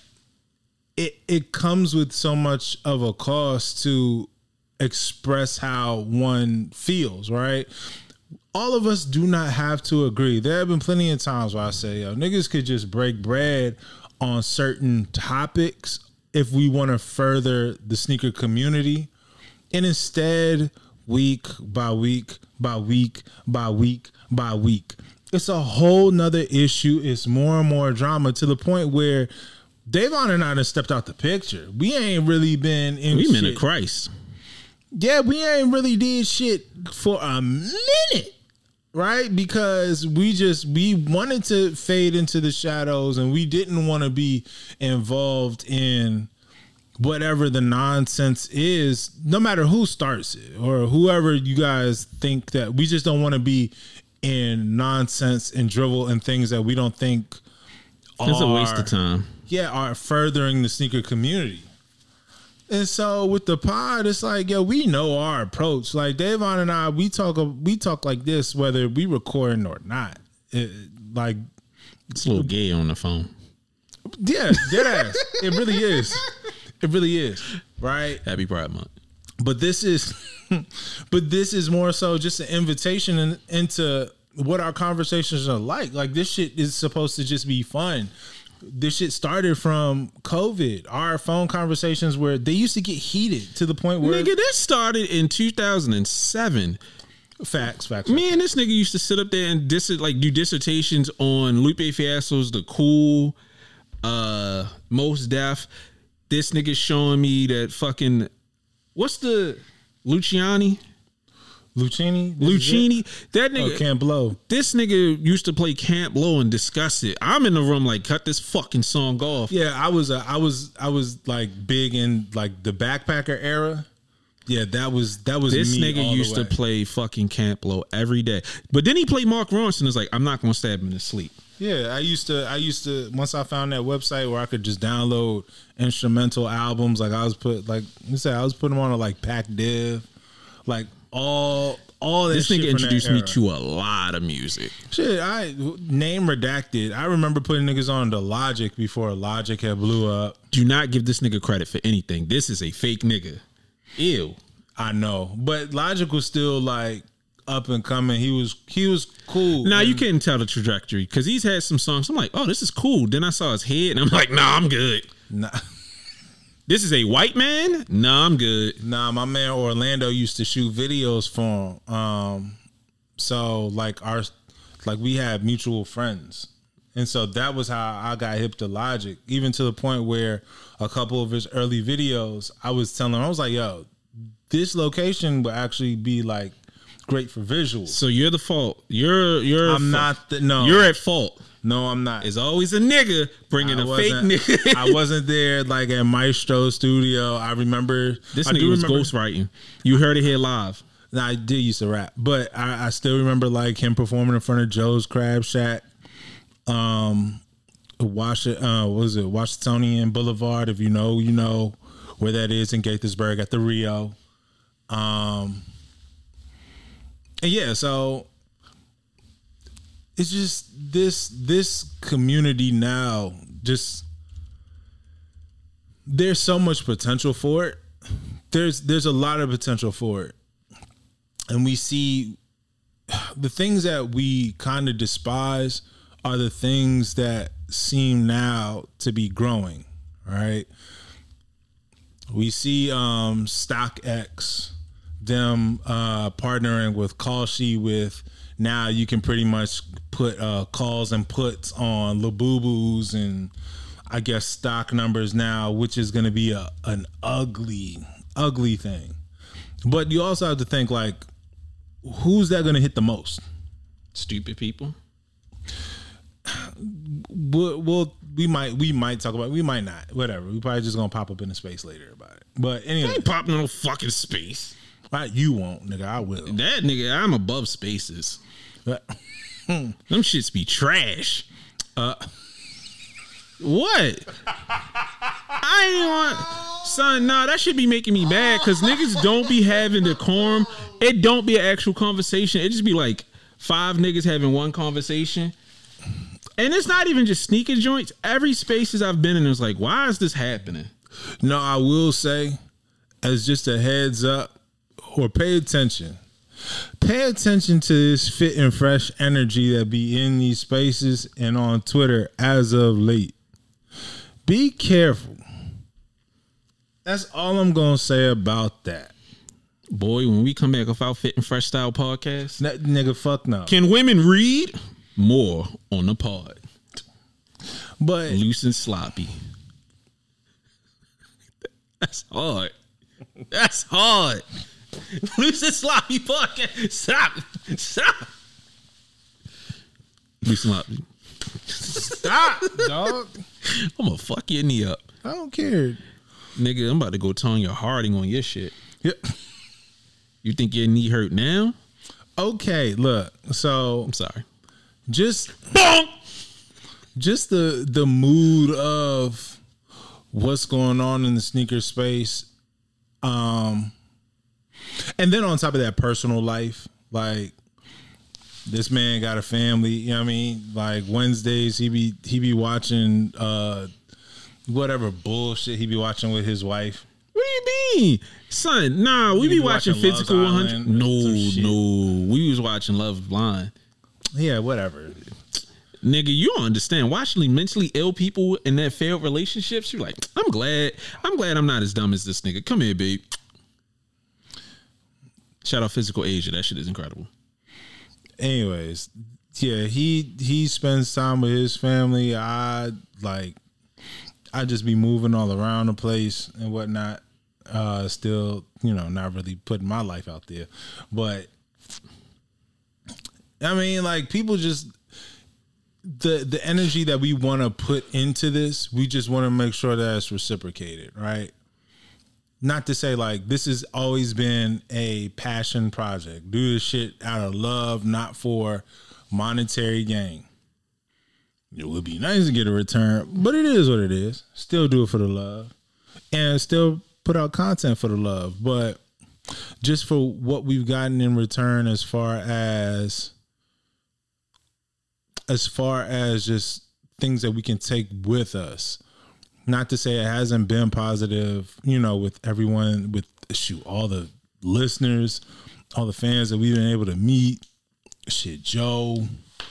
it comes with so much of a cost to express how one feels, right? All of us do not have to agree. There have been plenty of times where I say, yo, niggas could just break bread on certain topics if we want to further the sneaker community. And instead, week by week by week by week by week, it's a whole nother issue. It's more and more drama to the point where Davon and I done stepped out the picture. We ain't really been in we shit. Men of Christ. Yeah, we ain't really did shit for a minute. Right? Because we wanted to fade into the shadows and we didn't want to be involved in whatever the nonsense is, no matter who starts it or whoever you guys think that we just don't want to be in nonsense and drivel and things that we don't think it's a waste of time. Yeah, are furthering the sneaker community. And so with the pod, it's like, yo, we know our approach. Like Davon and I, we talk like this, whether we recording or not. It's a little gay on the phone. Yeah, dead ass. It really is. It really is. Right? Happy Pride Month. But this is more so just an invitation into what our conversations are like. Like this shit is supposed to just be fun. This shit started from COVID. Our phone conversations where they used to get heated to the point where nigga, this started in 2007. Facts. Me and this nigga used to sit up there and do dissertations on Lupe Fiasco's The Cool, Mos Def. This nigga showing me that fucking what's the Luciani? That nigga Camp Blow. This nigga used to play Camp Blow and discuss it. I'm in the room like, cut this fucking song off. Yeah, I was like big in like the Backpacker era. Yeah, that was this me nigga used to play fucking Camp Blow every day. But then he played Mark Ronson. It's like, I'm not gonna stab him to sleep. Yeah, I used to once I found that website where I could just download instrumental albums, like I was putting them on a like Pac Div, like all all that This shit nigga from that introduced me era. to a lot of music. Shit, name redacted. I remember putting niggas on the Logic before Logic had blew up. Do not give this nigga credit for anything. This is a fake nigga. Ew. I know, but Logic was still like up and coming. He was cool. Now you can't tell the trajectory because he's had some songs. I'm like, oh, this is cool. Then I saw his head and I'm like, nah, I'm good. Nah. This is a white man? Nah, I'm good. Nah, my man Orlando used to shoot videos for him. So like we had mutual friends. And so that was how I got hip to Logic, even to the point where a couple of his early videos, I was telling him, I was like, yo, this location would actually be like great for visuals. So you're the fault. You're I'm not no. You're at fault. No, I'm not. It's always a nigga bringing a fake nigga. I wasn't there like at Maestro Studio. I remember This nigga was ghostwriting. You heard it here live. Nah, I did used to rap, but I still remember like him performing in front of Joe's Crab Shack. Washingtonian Boulevard. If you know where that is in Gaithersburg at the Rio. And yeah, so it's just this community now, just there's so much potential for it. There's a lot of potential for it. And we see the things that we kind of despise are the things that seem now to be growing, right? We see StockX, them partnering with Kalshi with now you can pretty much put calls and puts on Labubus and I guess stock numbers now, which is going to be an ugly thing. But you also have to think like, who's that going to hit the most? Stupid people. We might talk about it. We might not. Whatever. We probably just gonna pop up in the space later about it. But anyway, I ain't popping no fucking space. Right, you won't, nigga. I will. That nigga, I'm above spaces. Them shits be trash. What? I ain't want, son. Nah, that should be making me mad because niggas don't be having decorum. It don't be an actual conversation. It just be like 5 niggas having one conversation. And it's not even just sneaker joints. Every spaces I've been in, it's like, why is this happening? No, I will say, as just a heads up, or pay attention. Pay attention to this fit and fresh energy that be in these spaces and on Twitter as of late. Be careful. That's all I'm gonna say about that. Boy, when we come back with our Fit and Fresh Style podcast, That nigga, fuck no. can women read? More on the pod. But Loose and sloppy. That's hard. That's hard. Loose and sloppy podcast. Stop. Loose and sloppy. stop, dog. I'm gonna fuck your knee up. I don't care. Nigga, I'm about to go tone your Harding on your shit. Yep. You think your knee hurt now? Okay, look. So I'm sorry. just Bonk! just the mood of what's going on in the sneaker space, and then on top of that, personal life. Like, this man got a family, you know what I mean? Like, Wednesdays he be watching whatever bullshit he be watching with his wife. What do you mean? Son, nah, we be watching Physical Love's 100. Island or some shit. No. We was watching Love is Blind. Yeah, whatever. Nigga, you don't understand. Watching mentally ill people in their failed relationships, you're like, I'm glad I'm not as dumb as this nigga. Come here, babe. Shout out Physical Asia. That shit is incredible. Anyways, yeah, he spends time with his family. I just be moving all around the place and whatnot. Still, not really putting my life out there. But I mean, like, people just the energy that we want to put into this, we just want to make sure that it's reciprocated, right? Not to say like this has always been a passion project. Do this shit out of love, not for monetary gain. It would be nice to get a return, but it is what it is. Still do it for the love and still put out content for the love. But just for what we've gotten in return as far as just things that we can take with us. Not to say it hasn't been positive, with everyone, with all the listeners, all the fans that we've been able to meet. Joe,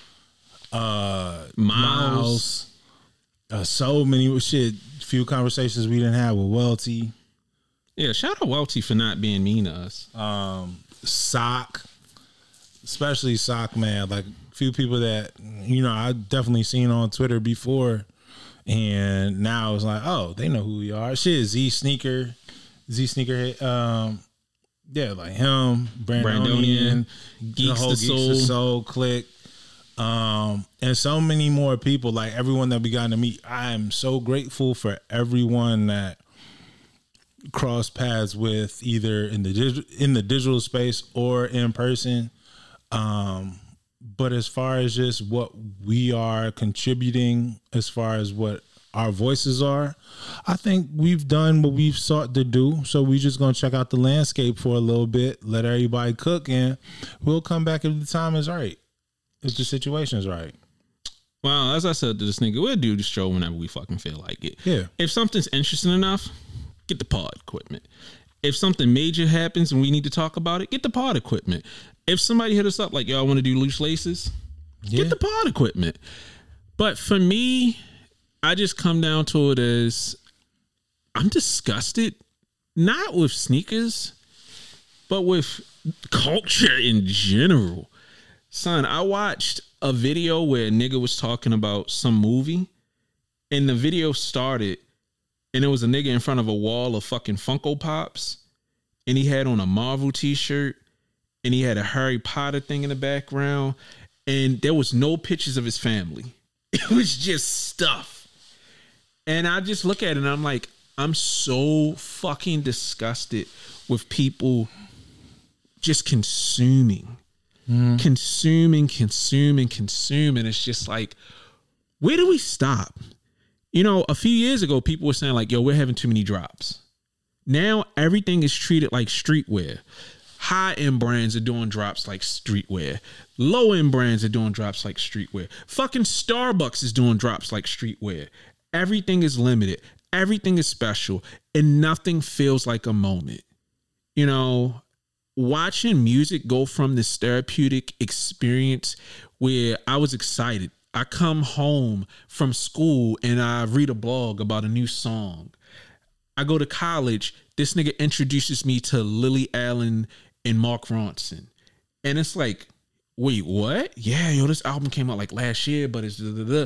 Miles, so many few conversations we didn't have with Welty. Yeah, shout out Welty for not being mean to us. Sock, especially Sock, man. Like a few people that I definitely seen on Twitter before, and now it's like, oh, they know who we are. Z Sneakerhead. Yeah, like him, Brandonian, Geeks the Soul clique, and so many more people. Like everyone that we got to meet, I am so grateful for everyone that crossed paths with, either in the digital space or in person. But as far as just what we are contributing, as far as what our voices are, I think we've done what we've sought to do. So we just gonna check out the landscape for a little bit, let everybody cook, and we'll come back if the time is right, if the situation is right. Well, as I said to this nigga, we'll do the show whenever we fucking feel like it. Yeah. If something's interesting enough, get the pod equipment. If something major happens and we need to talk about it, get the pod equipment. If somebody hit us up like, yo, I want to do loose laces, get the pod equipment. But for me, I just come down to it as I'm disgusted, not with sneakers, but with culture in general. Son, I watched a video where a nigga was talking about some movie, and the video started, and there was a nigga in front of a wall of fucking Funko Pops, and he had on a Marvel t-shirt, and he had a Harry Potter thing in the background, and there was no pictures of his family. It was just stuff. And I just look at it and I'm like, I'm so fucking disgusted with people just consuming. Consuming. It's just like, where do we stop? A few years ago, people were saying like, yo, we're having too many drops. Now everything is treated like streetwear. High-end brands are doing drops like streetwear. Low-end brands are doing drops like streetwear. Fucking Starbucks is doing drops like streetwear. Everything is limited. Everything is special. And nothing feels like a moment. Watching music go from this therapeutic experience where I was excited. I come home from school and I read a blog about a new song. I go to college. This nigga introduces me to Lily Allen and Mark Ronson. And it's like, wait, what? Yeah, yo, this album came out like last year, but it's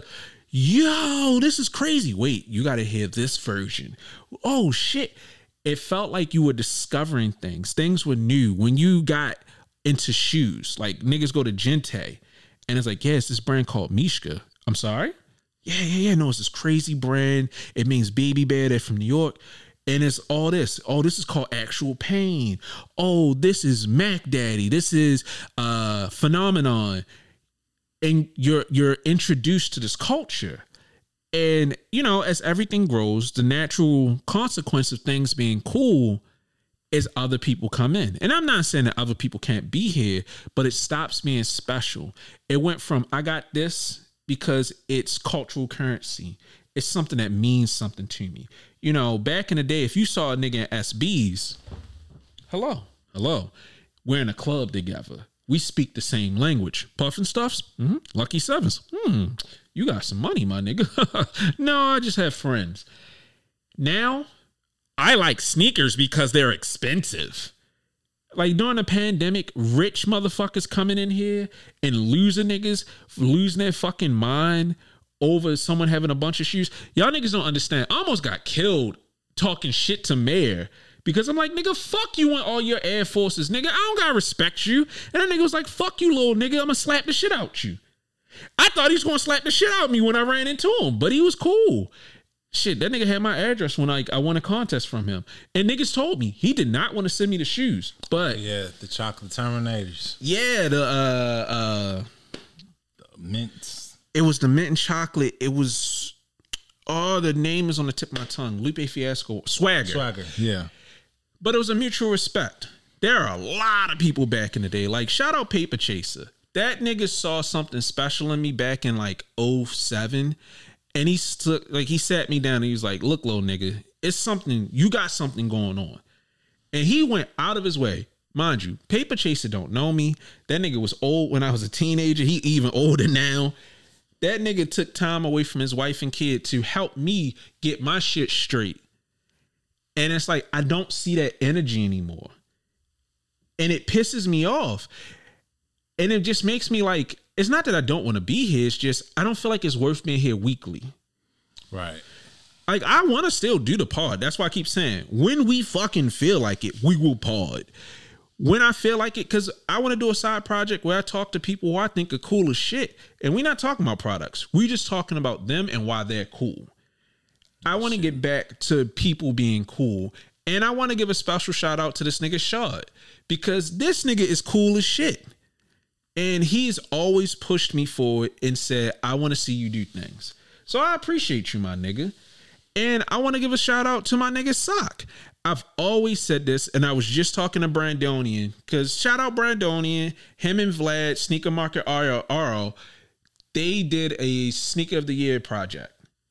yo, this is crazy. Wait, you got to hear this version. Oh, shit. It felt like you were discovering things. Things were new. When you got into shoes, like niggas go to Gente, and it's like, yeah, it's this brand called Mishka. I'm sorry? Yeah. No, it's this crazy brand. It means Baby Bear. They're from New York. And it's all this. Oh, this is called Actual Pain. Oh, this is Mac Daddy. This is Phenomenon. And you're introduced to this culture. And, as everything grows, the natural consequence of things being cool is other people come in. And I'm not saying that other people can't be here, but it stops being special. It went from, I got this because it's cultural currency. It's something that means something to me. Back in the day, if you saw a nigga in SBs, hello, we're in a club together. We speak the same language. Puffin Stuffs? Mm-hmm. Lucky Sevens? You got some money, my nigga. No, I just have friends. Now, I like sneakers because they're expensive. Like during the pandemic, rich motherfuckers coming in here and losing their fucking mind over someone having a bunch of shoes. Y'all niggas don't understand. I almost got killed talking shit to Mayor. Because I'm like, nigga, fuck you and all your Air Forces, nigga. I don't gotta respect you. And that nigga was like, fuck you, little nigga. I'm gonna slap the shit out you. I thought he was gonna slap the shit out of me when I ran into him, but he was cool. Shit, that nigga had my address when I won a contest from him. And niggas told me he did not want to send me the shoes. But yeah, the chocolate Terminators. Yeah, the mints. It was the mint and chocolate. It was the name is on the tip of my tongue. Lupe Fiasco. Swagger. Yeah. But it was a mutual respect. There are a lot of people back in the day. Like, shout out Paper Chaser. That nigga saw something special in me back in like 07. And he sat me down and he was like, look, little nigga, it's something, you got something going on. And he went out of his way. Mind you, Paper Chaser don't know me. That nigga was old when I was a teenager. He even older now. That nigga took time away from his wife and kid to help me get my shit straight. And it's like, I don't see that energy anymore. And it pisses me off. And it just makes me like, it's not that I don't want to be here. It's just, I don't feel like it's worth being here weekly. Right. Like, I want to still do the pod. That's why I keep saying, when we fucking feel like it, we will pod. When I feel like it, because I want to do a side project where I talk to people who I think are cool as shit. And we're not talking about products. We're just talking about them and why they're cool. I want to get back to people being cool. And I want to give a special shout out to this nigga Shad. Because this nigga is cool as shit. And he's always pushed me forward and said, I want to see you do things. So I appreciate you, my nigga. And I want to give a shout out to my nigga Sock. I've always said this, and I was just talking to Brandonian, because shout out Brandonian, him and Vlad, Sneaker Market RL, they did a Sneaker of the Year project.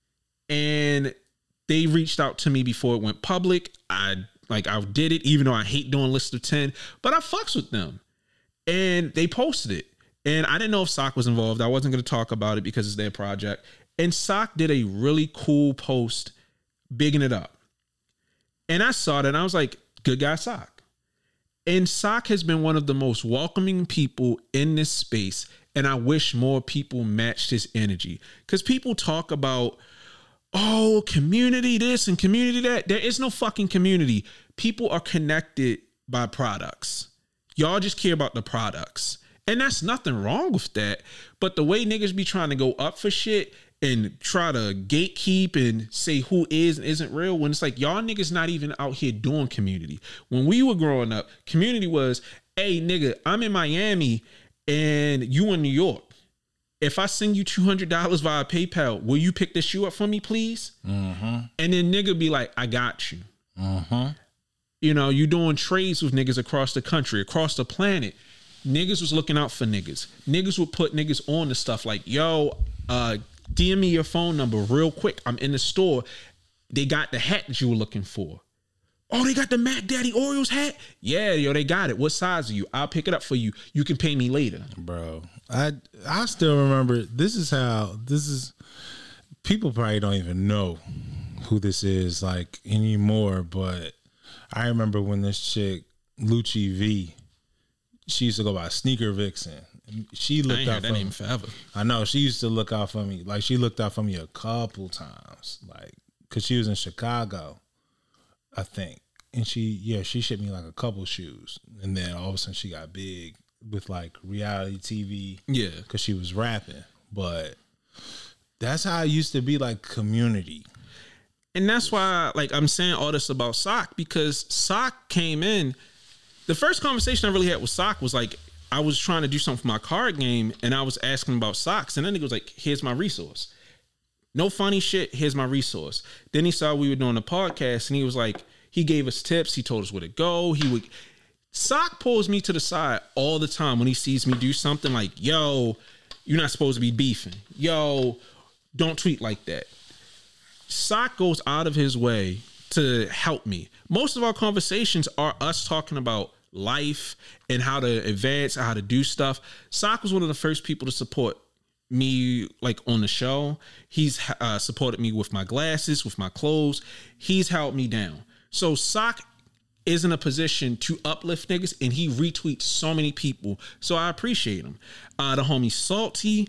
And they reached out to me before it went public. I did it, even though I hate doing lists of 10, but I fucks with them. And they posted it. And I didn't know if Sock was involved. I wasn't going to talk about it because it's their project. And Sock did a really cool post bigging it up. And I saw that and I was like, good guy Sock. And Sock has been one of the most welcoming people in this space. And I wish more people matched his energy. Because people talk about, oh, community this and community that. There is no fucking community. People are connected by products. Y'all just care about the products. And that's nothing wrong with that. But the way niggas be trying to go up for shit and try to gatekeep and say who is and isn't real, when it's like, y'all niggas not even out here doing community. When we were growing up, community was, hey, nigga, I'm in Miami and you in New York. If I send you $200 via PayPal, will you pick this shoe up for me, please? Mm-hmm. And then nigga be like, I got you. Mm-hmm. You know, you doing trades with niggas across the country, across the planet. Niggas was looking out for niggas. Niggas would put niggas on to stuff like, yo, DM me your phone number real quick. I'm in the store. They got the hat that you were looking for. Oh, they got the Mac Daddy Orioles hat? Yeah, yo, they got it. What size are you? I'll pick it up for you. You can pay me later. Bro, I still remember, this is people probably don't even know who this is like anymore, but I remember when this chick, Lucci V, she used to go by Sneaker Vixen. She looked out for me forever. I know, she used to look out for me. Like, she looked out for me a couple times, like, because she was in Chicago, I think. And she shipped me like a couple shoes. And then all of a sudden she got big with like reality TV. Yeah. Because she was rapping. But that's how it used to be, like, community. And that's why, like, I'm saying all this about Sock, because Sock came in. The first conversation I really had with Sock was like, I was trying to do something for my card game and I was asking about socks. And then he was like, here's my resource. No funny shit. Here's my resource. Then he saw we were doing a podcast and he was like, he gave us tips. He told us where to go. Sock pulls me to the side all the time when he sees me do something like, yo, you're not supposed to be beefing. Yo, don't tweet like that. Sock goes out of his way to help me. Most of our conversations are us talking about life and how to advance, how to do stuff. Sock was one of the first people to support me, like, on the show. He's supported me with my glasses, with my clothes. He's held me down. So Sock is in a position to uplift niggas, and he retweets so many people. So I appreciate him. The homie Salty,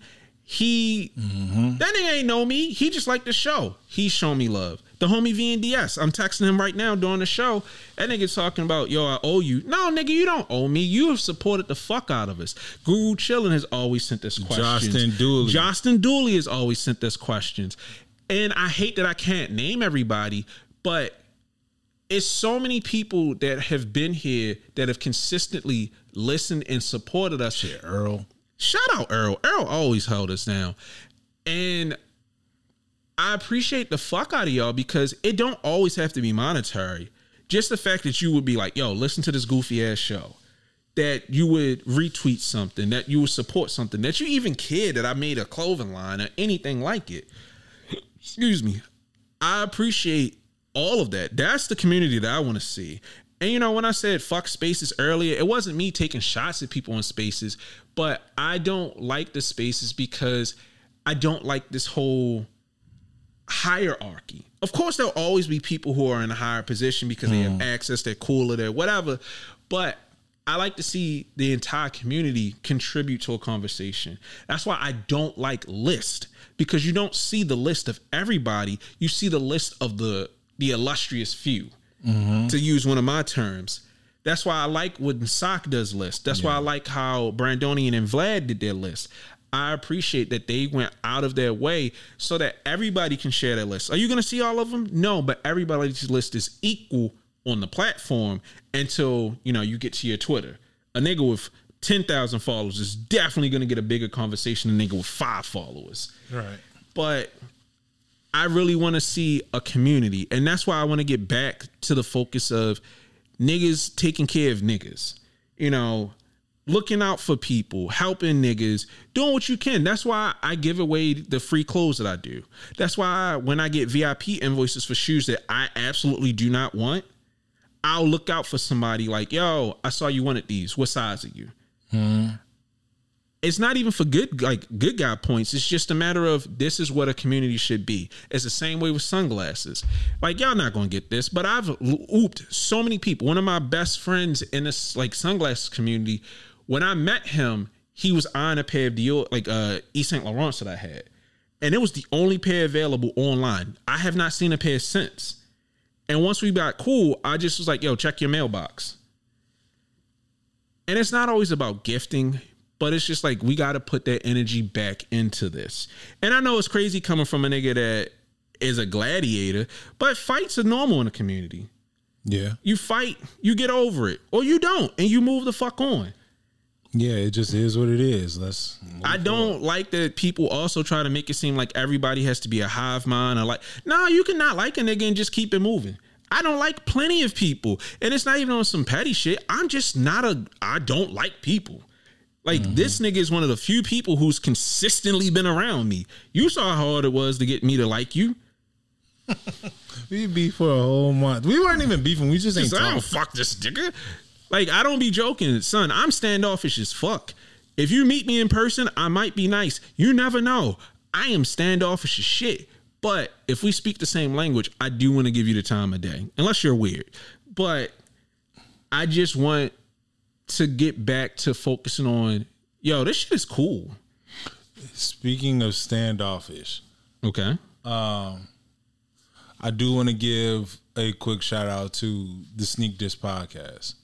that nigga ain't know me. He just liked the show. He's showing me love. The homie VNDS, I'm texting him right now during the show. That nigga's talking about, yo, I owe you. No, nigga, you don't owe me. You have supported the fuck out of us. Guru Chillin has always sent us questions. Justin Dooley has always sent us questions. And I hate that I can't name everybody, but it's so many people that have been here that have consistently listened and supported us. Shit, Earl. Shout out Earl. Earl always held us down. And I appreciate the fuck out of y'all because it don't always have to be monetary. Just the fact that you would be like, yo, listen to this goofy ass show. That you would retweet something, that you would support something, that you even cared that I made a clothing line or anything like it. Excuse me. I appreciate all of that. That's the community that I want to see. And, you know, when I said fuck spaces earlier, it wasn't me taking shots at people in spaces, but I don't like the spaces because I don't like this whole hierarchy. Of course, there'll always be people who are in a higher position because they have access, they're cooler, they're whatever. But I like to see the entire community contribute to a conversation. That's why I don't like list, because you don't see the list of everybody. You see the list of the illustrious few, to use one of my terms. That's why I like when Sock does list. That's why I like how Brandonian and Vlad did their list. I appreciate that they went out of their way so that everybody can share their list. Are you going to see all of them? No, but everybody's list is equal on the platform until, you know, you get to your Twitter. A nigga with 10,000 followers is definitely going to get a bigger conversation than a nigga with 5 followers. Right. But I really want to see a community. And that's why I want to get back to the focus of niggas taking care of niggas. You know, looking out for people, helping niggas, doing what you can. That's why I give away the free clothes that I do. That's why when I get VIP invoices for shoes that I absolutely do not want, I'll look out for somebody like, yo, I saw you wanted these. What size are you? It's not even for good guy points. It's just a matter of this is what a community should be. It's the same way with sunglasses. Like, y'all not going to get this, but I've ooped so many people. One of my best friends in this like sunglasses community, when I met him, he was on a pair of Dior, like Yves Saint Laurent that I had. And it was the only pair available online. I have not seen a pair since. And once we got cool, I just was like, yo, check your mailbox. And it's not always about gifting, but it's just like, we got to put that energy back into this. And I know it's crazy coming from a nigga that is a gladiator, but fights are normal in the community. Yeah. You fight, you get over it, or you don't, and you move the fuck on. Yeah, it just is what it is. I don't like that people also try to make it seem like everybody has to be a hive mind or like, no, you can not like a nigga and just keep it moving. I don't like plenty of people. And it's not even on some petty shit. I'm just I don't like people. Like this nigga is one of the few people who's consistently been around me. You saw how hard it was to get me to like you. We beefed for a whole month. We weren't even beefing. We just ain't talking. I don't fuck this nigga. Like, I don't be joking. Son, I'm standoffish as fuck. If you meet me in person, I might be nice. You never know. I am standoffish as shit. But if we speak the same language, I do want to give you the time of day. Unless you're weird. But I just want to get back to focusing on, yo, this shit is cool. Speaking of standoffish. Okay. I do want to give a quick shout out to the Sneak Diss podcast.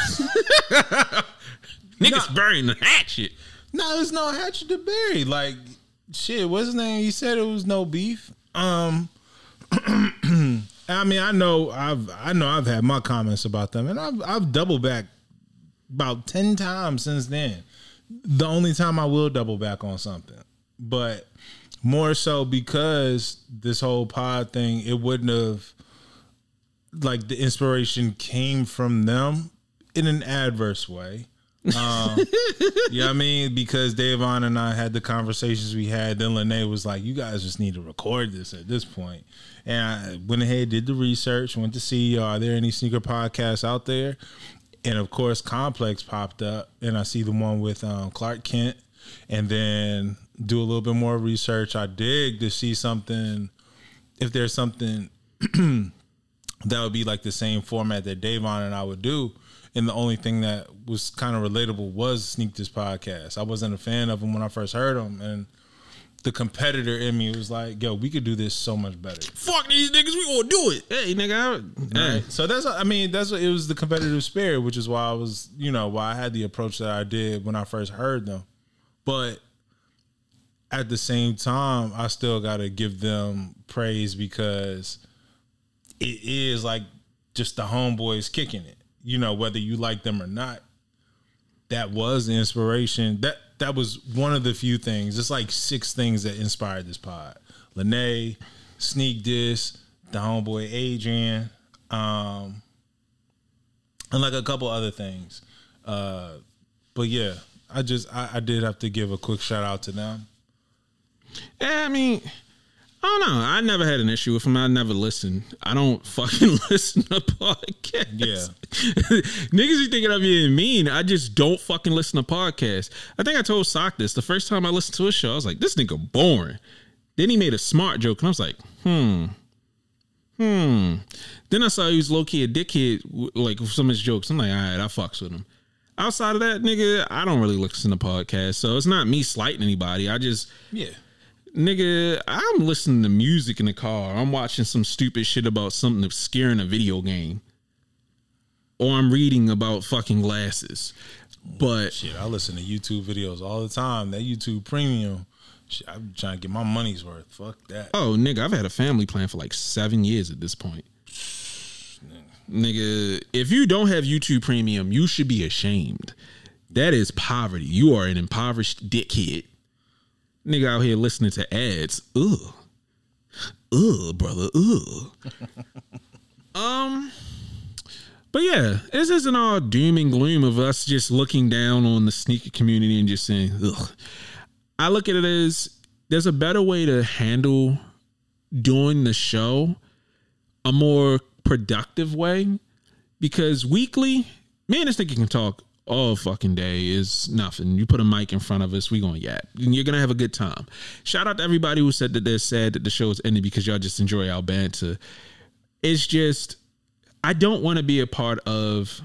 Niggas burying the hatchet. No, there's no hatchet to bury. Like, shit, what's his name? He said it was no beef. I mean, I know I've had my comments about them, and I've doubled back about 10 times since then. The only time I will double back on something, but more so because this whole pod thing, it wouldn't have, like, the inspiration came from them in an adverse way. You know what I mean? Because Davon and I had the conversations we had. Then Lene was like, you guys just need to record this at this point. And I went ahead, did the research, went to see, are there any sneaker podcasts out there? And of course, Complex popped up, and I see the one with Clark Kent. And then do a little bit more research. I dig to see something, if there's something that would be like the same format that Davon and I would do. And the only thing that was kind of relatable was Sneak This podcast. I wasn't a fan of him when I first heard him, and the competitor in me was like, yo, we could do this so much better. Fuck these niggas, we gonna do it. Hey, nigga. Right. So that's what it was, the competitive spirit, which is why I was, why I had the approach that I did when I first heard them. But at the same time, I still got to give them praise because it is like just the homeboys kicking it. Whether you like them or not, that was the inspiration. That was one of the few things. It's like 6 things that inspired this pod. Lene, Sneak Diss, the homeboy Adrian, and like a couple other things. But yeah, I did have to give a quick shout out to them. Yeah, I mean, I don't know. I never had an issue with them. I never listened. I don't fucking listen to podcasts. Yeah. Niggas be thinking I'm being mean. I just don't fucking listen to podcasts. I think I told Sock this. The first time I listened to a show, I was like, this nigga boring. Then he made a smart joke, and I was like, Then I saw he was low-key a dickhead, like, with some of his jokes. I'm like, all right, I fucks with him. Outside of that, nigga, I don't really listen to podcasts. So it's not me slighting anybody. I just... Yeah. Nigga, I'm listening to music in the car. I'm watching some stupid shit about something obscure in a video game. Or I'm reading about fucking glasses. But shit, I listen to YouTube videos all the time. That YouTube Premium, shit, I'm trying to get my money's worth. Fuck that. Oh, nigga, I've had a family plan for like 7 years at this point. Nigga, if you don't have YouTube Premium, you should be ashamed. That is poverty. You are an impoverished dickhead. Nigga out here listening to ads. Ugh, brother. But yeah, this isn't all doom and gloom of us just looking down on the sneaker community and just saying, ugh. I look at it as there's a better way to handle doing the show, a more productive way, because weekly, me and this nigga can talk all fucking day is nothing. You put a mic in front of us, we gonna yap. And you're gonna have a good time. Shout out to everybody who said that they're sad that the show is ending because y'all just enjoy our banter. It's just, I don't want to be a part of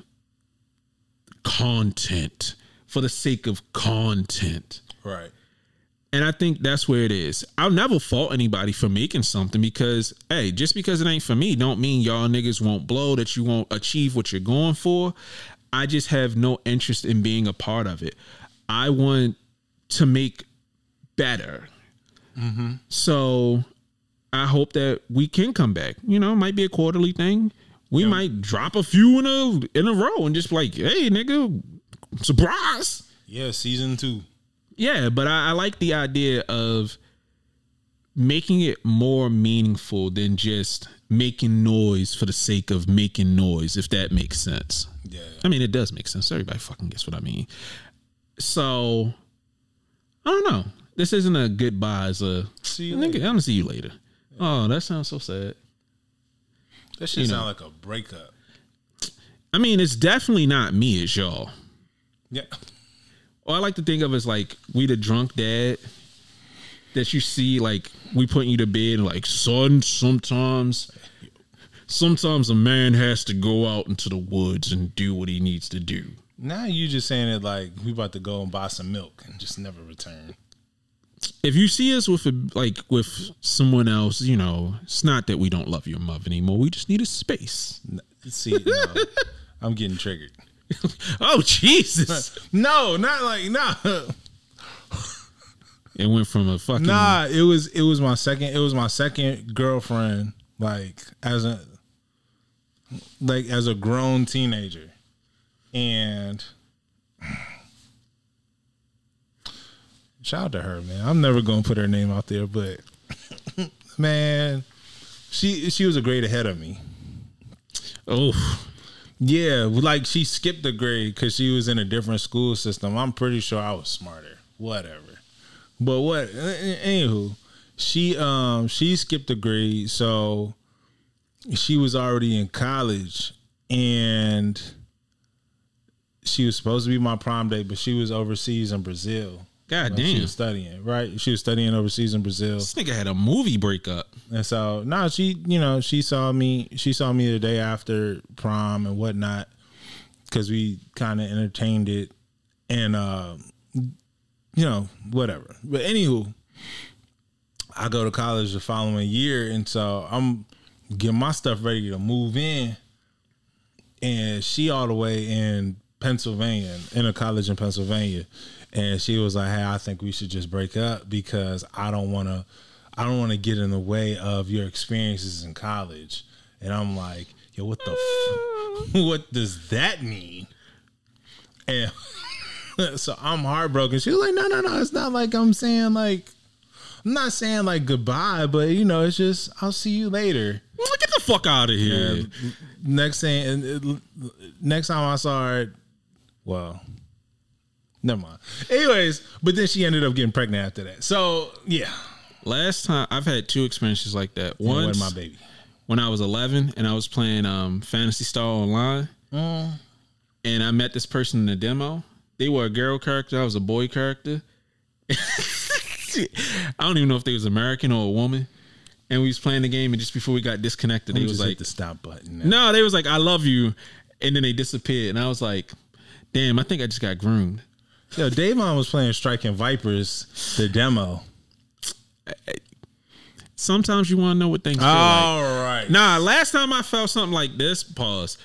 content for the sake of content. Right. And I think that's where it is. I'll never fault anybody for making something because, hey, just because it ain't for me don't mean y'all niggas won't blow, that you won't achieve what you're going for. I just have no interest in being a part of it. I want to make better. Mm-hmm. So I hope that we can come back. You know, it might be a quarterly thing. We might drop a few in a row and just be like, hey, nigga, surprise. Yeah, season 2. Yeah, but I like the idea of making it more meaningful than just making noise for the sake of making noise, if that makes sense. Yeah. I mean, it does make sense. Everybody fucking gets what I mean. So, I don't know. This isn't a goodbye. It's a, see you nigga, later. I'm going to see you later. Oh, that sounds so sad. That shit sound like a breakup. I mean, it's definitely not me, it's y'all. Yeah. Or I like to think of as like, we the drunk dad that you see, like, we putting you to bed and like, son, sometimes a man has to go out into the woods and do what he needs to do. Now you just saying it like we about to go and buy some milk and just never return. If you see us with with someone else, you know, it's not that we don't love your mother anymore. We just need a space. See, no, I'm getting triggered. Oh Jesus! No, not like nah. It went from a fucking It was my second girlfriend, like as a grown teenager, and shout out to her, man. I'm never gonna put her name out there, but man, she was a grade ahead of me. Oh. Yeah, like she skipped a grade because she was in a different school system. I'm pretty sure I was smarter. Whatever. But anywho, she skipped a grade, so she was already in college, and she was supposed to be my prom date, but she was overseas in Brazil. God damn. She was studying, right? She was studying overseas in Brazil. This nigga had a movie breakup. And so, she saw me the day after prom and whatnot, because we kind of entertained it and, whatever. But anywho, I go to college the following year. And so I'm getting my stuff ready to move in. And she all the way in Pennsylvania, in a college in Pennsylvania. And she was like, hey, I think we should just break up because I don't want to get in the way of your experiences in college. And I'm like, yo, what what does that mean? And so I'm heartbroken. She was like, no. It's not like I'm not saying like goodbye, but it's just, I'll see you later. Well, get the fuck out of here. Yeah, next time I saw her, well, never mind. Anyways, but then she ended up getting pregnant after that. So yeah. Last time I've had 2 experiences like that. Once, my baby, when I was 11 and I was playing Phantasy Star Online, and I met this person in the demo. They were a girl character. I was a boy character. I don't even know if they was American or a woman. And we was playing the game, and just before we got disconnected, they was like, hit the stop button. No, they was like, I love you. And then they disappeared. And I was like, damn, I think I just got groomed. Yo, Davon was playing Striking Vipers, the demo. Sometimes you want to know what things feel like. All right. Nah, last time I felt something like this, pause.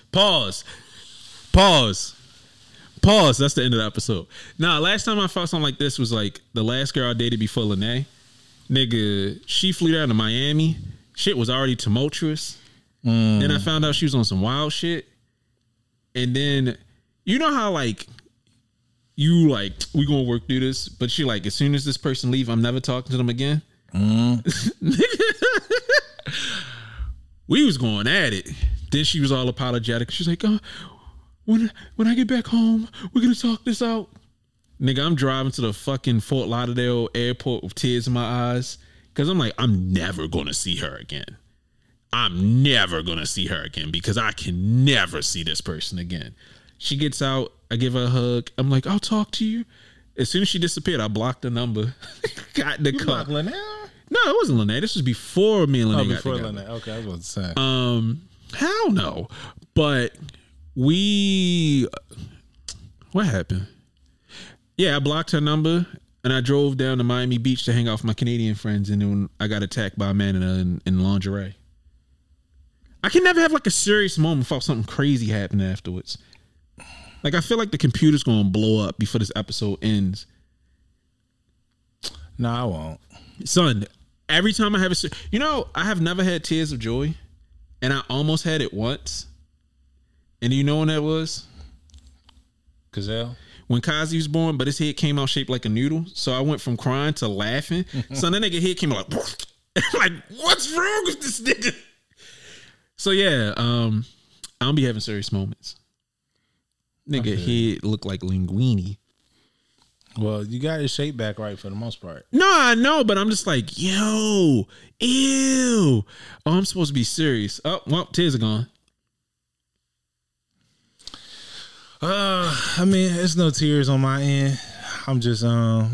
That's the end of the episode. Nah, last time I felt something like this was like the last girl I dated before Lene. Nigga, she flew down to Miami. Shit was already tumultuous. Then I found out she was on some wild shit. And then, you know how like, you like, we gonna work through this, but she like, as soon as this person leave, I'm never talking to them again. We was going at it. Then she was all apologetic. She's like, when I get back home, we're gonna talk this out. Nigga, I'm driving to the fucking Fort Lauderdale airport with tears in my eyes. Cause I'm like, I'm never gonna see her again. I'm never gonna see her again because I can never see this person again. She gets out, I give her a hug. I'm like, I'll talk to you. As soon as she disappeared, I blocked the number. Got in the car. Blocked Lene? No, it wasn't Lene. This was before me and Lene got together. Lene. Okay, I was about to say. Hell no. But what happened? Yeah, I blocked her number and I drove down to Miami Beach to hang out with my Canadian friends, and then I got attacked by a man in lingerie. I can never have like a serious moment without something crazy happening afterwards. Like, I feel like the computer's going to blow up before this episode ends. No, I won't. Son, every time I have I have never had tears of joy, and I almost had it once. And do you know when that was? Gazelle? When Kazi was born, but his head came out shaped like a noodle. So I went from crying to laughing. So that nigga head came out like, like, what's wrong with this nigga? So yeah, I don't be having serious moments. Nigga head look like linguine. Well, you got his shape back right for the most part. No, I know, but I'm just like, yo, ew. Oh, I'm supposed to be serious. Oh, well, tears are gone. I mean, there's no tears on my end. I'm just, I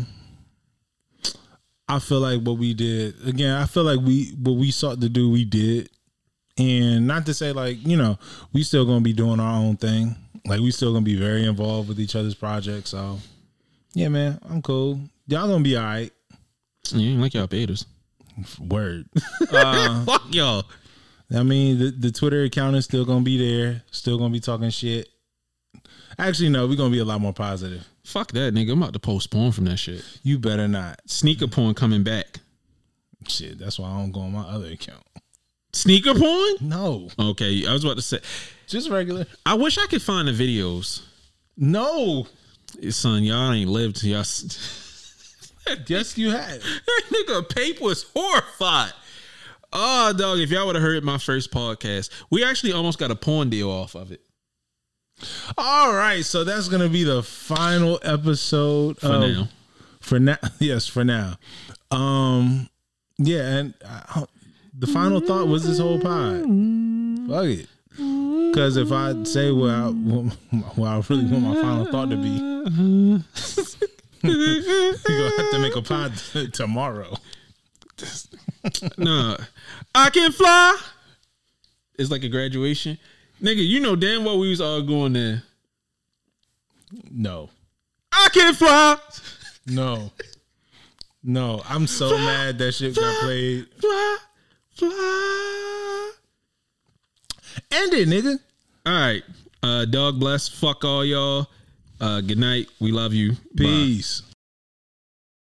feel like what we did, again, I feel like what we sought to do, we did. And not to say like, we still going to be doing our own thing. Like, we still going to be very involved with each other's projects. So, yeah, man, I'm cool. Y'all going to be all right. You ain't like y'all betas. Word. Fuck y'all. I mean, the Twitter account is still going to be there. Still going to be talking shit. Actually, no, we're going to be a lot more positive. Fuck that, nigga. I'm about to post porn from that shit. You better not. Sneaker porn coming back. Shit, that's why I don't go on my other account. Sneaker porn? No. Okay, I was about to say. Just regular. I wish I could find the videos. No. Son, y'all ain't lived. Y'all. Yes, you have. That nigga Pape was horrified. Oh, dog, if y'all would have heard my first podcast, we actually almost got a porn deal off of it. All right, so that's going to be the final episode. Now. For now. Yes, for now. Yeah, and the final thought was this whole pod. Fuck it. Because if I say what I really want my final thought to be, you're going to have to make a pod tomorrow. Nah. I can fly. It's like a graduation. Nigga, you know damn well we was all going there. No. I can fly. No. No, I'm so fly, mad that shit got played. Fly. End it, nigga. All right. Dog bless. Fuck all y'all. Good night. We love you. Peace. Bye.